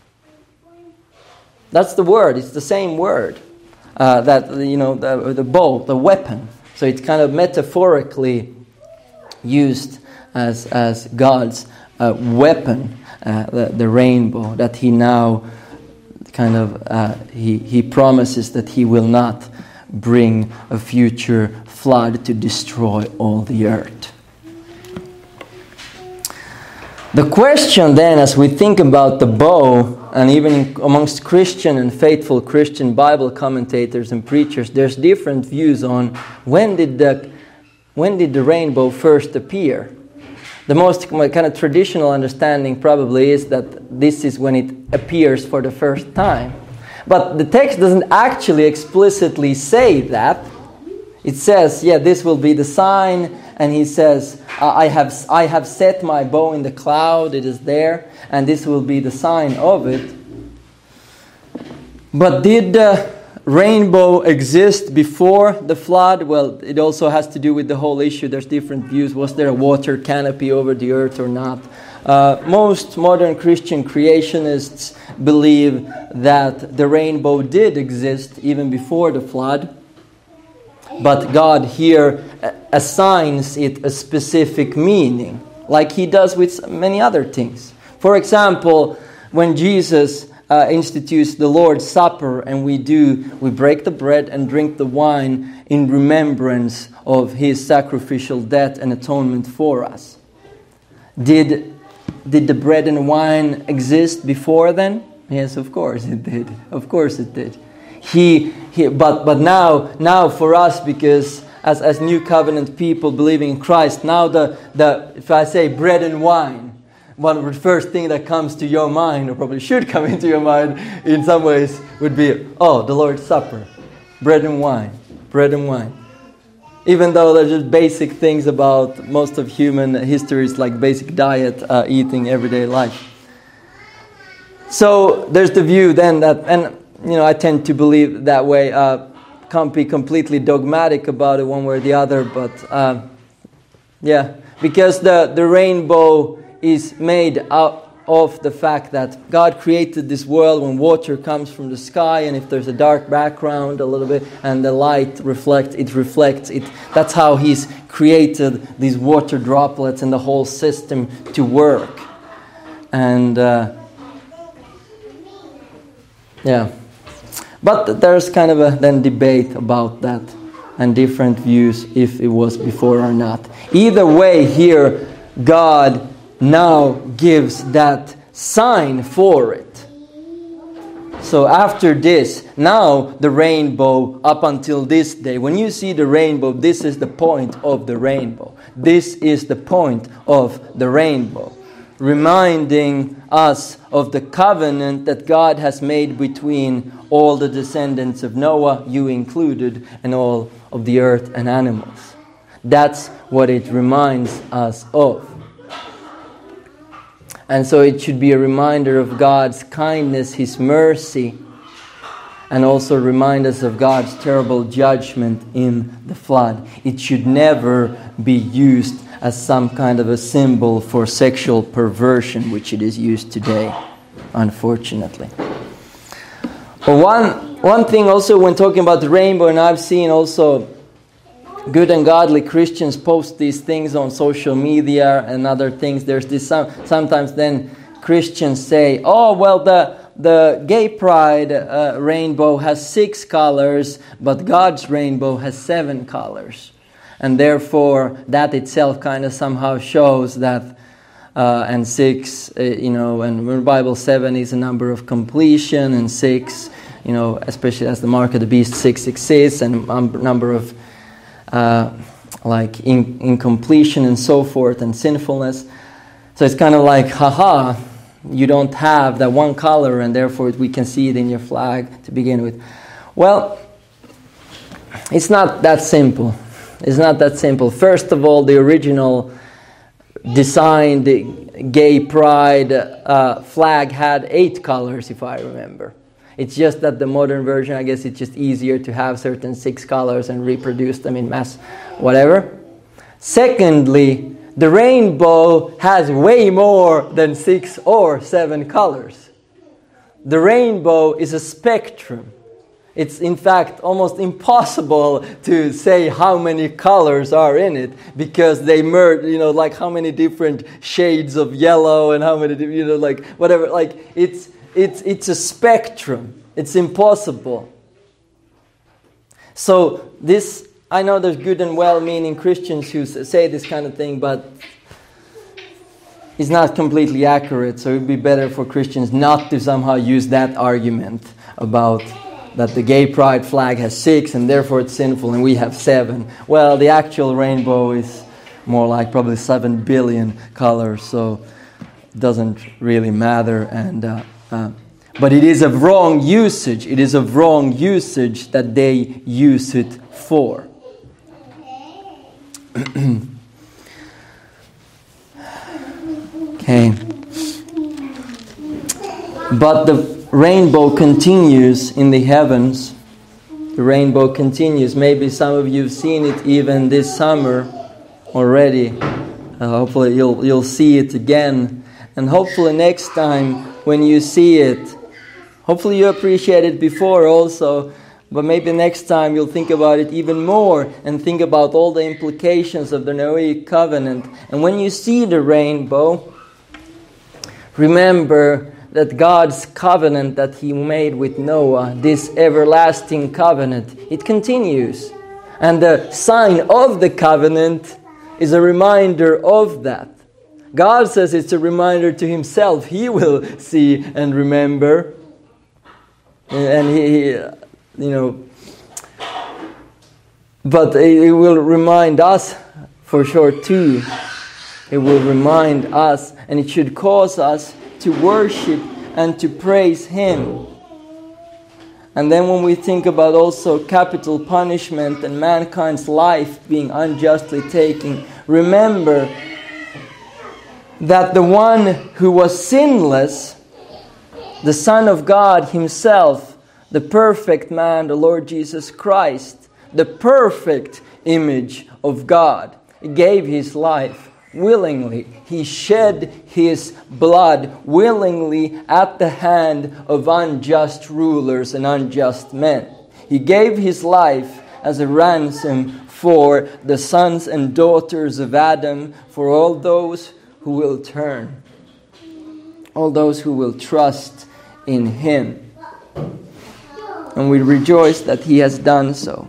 That's the word. It's the same word. Uh, that, you know, the, the bow, the weapon. So it's kind of metaphorically used as as God's uh, weapon, uh, the, the rainbow, that he now kind of, uh, he, he promises that he will not bring a future flood to destroy all the earth. The question then, as we think about the bow, and even in, amongst Christian and faithful Christian Bible commentators and preachers, there's different views on when did the when did the rainbow first appear. The most kind of traditional understanding probably is that this is when it appears for the first time. But the text doesn't actually explicitly say that. It says, yeah, this will be the sign, and he says, I have I have set my bow in the cloud, it is there, and this will be the sign of it. But did the rainbow exist before the flood? Well, it also has to do with the whole issue. There's different views. Was there a water canopy over the earth or not? Uh, most modern Christian creationists believe that the rainbow did exist even before the flood. But God here assigns it a specific meaning, like he does with many other things. For example, when Jesus uh, institutes the Lord's Supper, and we do, we break the bread and drink the wine in remembrance of his sacrificial death and atonement for us. Did, did the bread and wine exist before then? Yes, of course it did. Of course it did. He, he, but but now, now for us, because as as New Covenant people believing in Christ, now the the if I say bread and wine, one of the first thing that comes to your mind, or probably should come into your mind in some ways, would be, oh, the Lord's Supper, bread and wine, bread and wine. Even though they're just basic things about most of human history, like basic diet, uh, eating, everyday life. So there's the view then that, and you know, I tend to believe that way. Uh, can't be completely dogmatic about it one way or the other, but uh, yeah, because the, the rainbow is made out of the fact that God created this world when water comes from the sky, and if there's a dark background a little bit and the light reflects, it reflects it. That's how He's created these water droplets and the whole system to work. And uh, yeah. But there's kind of a then debate about that and different views if it was before or not. Either way, here God now gives that sign for it. So after this, now the rainbow up until this day, when you see the rainbow, this is the point of the rainbow. This is the point of the rainbow. Reminding us of the covenant that God has made between all the descendants of Noah, you included, and all of the earth and animals. That's what it reminds us of. And so it should be a reminder of God's kindness, His mercy, and also remind us of God's terrible judgment in the flood. It should never be used as some kind of a symbol for sexual perversion, which it is used today, unfortunately. But one, one thing also when talking about the rainbow, and I've seen also good and godly Christians post these things on social media and other things. There's this some, sometimes then Christians say, oh, well, the the gay pride uh, rainbow has six colors, but God's rainbow has seven colors. And therefore, that itself kind of somehow shows that, uh, and six, uh, you know, and in the Bible, seven is a number of completion, and six, you know, especially as the mark of the beast, six exists, and a number of, uh, like, in, incompletion and so forth, and sinfulness. So it's kind of like, haha, you don't have that one color and therefore we can see it in your flag to begin with. Well, it's not that simple. It's not that simple. First of all, the original design, the gay pride uh, flag had eight colors, if I remember. It's just that the modern version, I guess it's just easier to have certain six colors and reproduce them in mass, whatever. Secondly, the rainbow has way more than six or seven colors. The rainbow is a spectrum. It's in fact almost impossible to say how many colors are in it because they merge, you know, like how many different shades of yellow and how many, you know, like whatever, like it's it's it's a spectrum. It's impossible. So this, I know there's good and well-meaning Christians who say this kind of thing, but it's not completely accurate. So it would be better for Christians not to somehow use that argument about that the gay pride flag has six and therefore it's sinful and we have seven. Well, the actual rainbow is more like probably seven billion colors, so it doesn't really matter. And uh, uh, but it is of wrong usage. It is of wrong usage that they use it for. Okay. But the rainbow continues in the heavens. The rainbow continues. Maybe some of you have seen it even this summer already. Uh, hopefully you'll you'll see it again. And hopefully next time when you see it, hopefully you appreciate it before also, but maybe next time you'll think about it even more and think about all the implications of the Noahic covenant. And when you see the rainbow, remember that God's covenant that He made with Noah, this everlasting covenant, it continues. And the sign of the covenant is a reminder of that. God says it's a reminder to Himself. He will see and remember. And He, you know, but it will remind us for sure too. It will remind us, and it should cause us to worship and to praise Him. And then when we think about also capital punishment and mankind's life being unjustly taken, remember that the one who was sinless, the Son of God Himself, the perfect man, the Lord Jesus Christ, the perfect image of God, gave His life willingly. He shed His blood willingly at the hand of unjust rulers and unjust men. He gave His life as a ransom for the sons and daughters of Adam, for all those who will turn, all those who will trust in Him. And we rejoice that He has done so.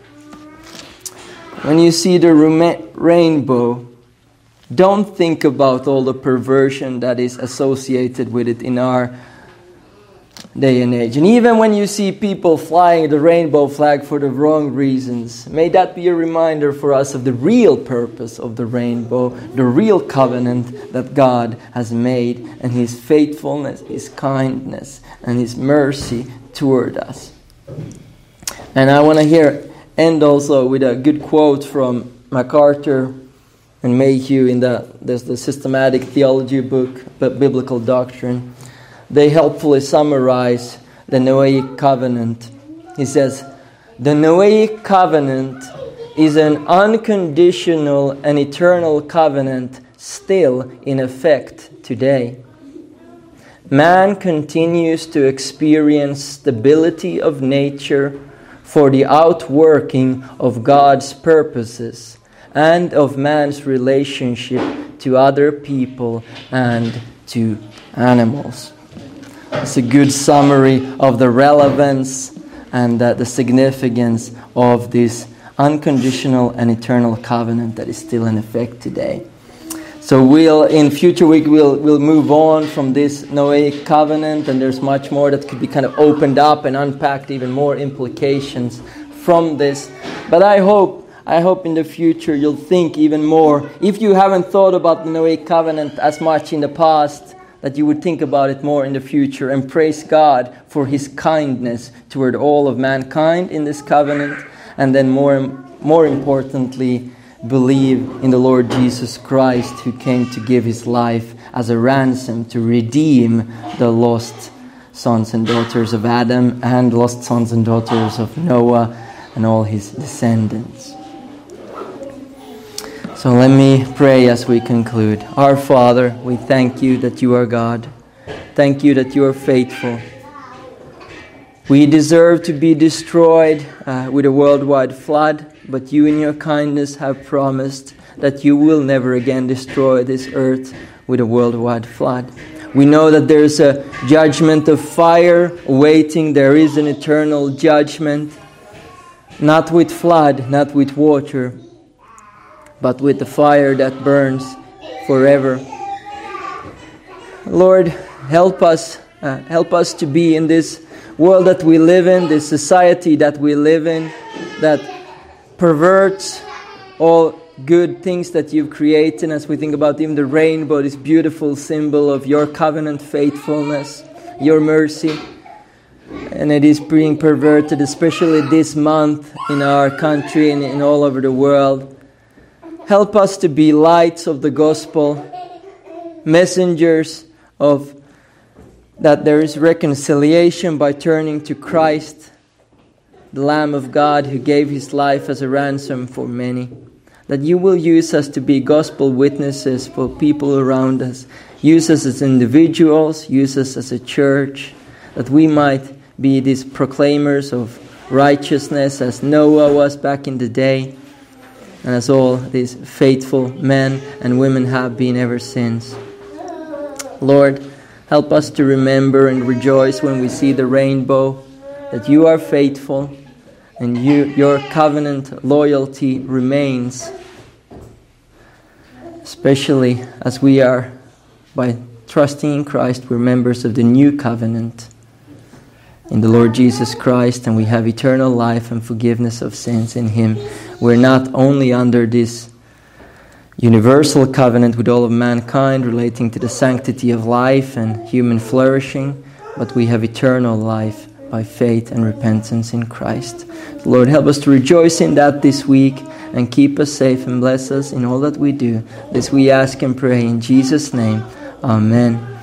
When you see the rainbow, don't think about all the perversion that is associated with it in our day and age. And even when you see people flying the rainbow flag for the wrong reasons, may that be a reminder for us of the real purpose of the rainbow, the real covenant that God has made, and His faithfulness, His kindness, and His mercy toward us. And I want to here end also with a good quote from MacArthur and Mayhew in the there's the Systematic Theology book, but Biblical Doctrine. They helpfully summarize the Noahic covenant. He says, the Noahic covenant is an unconditional and eternal covenant still in effect today. Man continues to experience stability of nature for the outworking of God's purposes and of man's relationship to other people and to animals. It's a good summary of the relevance and uh, the significance of this unconditional and eternal covenant that is still in effect today. So we'll, in future week, we'll, we'll move on from this Noahic covenant, and there's much more that could be kind of opened up and unpacked, even more implications from this. But I hope I hope in the future you'll think even more. If you haven't thought about the Noahic covenant as much in the past, that you would think about it more in the future and praise God for His kindness toward all of mankind in this covenant. And then more, more importantly, believe in the Lord Jesus Christ, who came to give His life as a ransom to redeem the lost sons and daughters of Adam and lost sons and daughters of Noah and all his descendants. So let me pray as we conclude. Our Father, we thank You that You are God. Thank You that You are faithful. We deserve to be destroyed uh, with a worldwide flood, but You in Your kindness have promised that You will never again destroy this earth with a worldwide flood. We know that there is a judgment of fire awaiting. There is an eternal judgment, not with flood, not with water, but with the fire that burns forever. Lord, help us, uh, help us to be in this world that we live in, this society that we live in, that perverts all good things that You've created. As we think about even the rainbow, this beautiful symbol of Your covenant faithfulness, Your mercy, and it is being perverted, especially this month in our country and in all over the world. Help us to be lights of the gospel, messengers of that there is reconciliation by turning to Christ, the Lamb of God who gave His life as a ransom for many. That You will use us to be gospel witnesses for people around us. Use us as individuals, use us as a church, that we might be these proclaimers of righteousness as Noah was back in the day, and as all these faithful men and women have been ever since. Lord, help us to remember and rejoice when we see the rainbow, that You are faithful and you, Your covenant loyalty remains, especially as we are, by trusting in Christ, we're members of the new covenant in the Lord Jesus Christ, and we have eternal life and forgiveness of sins in Him. We're not only under this universal covenant with all of mankind relating to the sanctity of life and human flourishing, but we have eternal life by faith and repentance in Christ. Lord, help us to rejoice in that this week and keep us safe and bless us in all that we do. This we ask and pray in Jesus' name. Amen.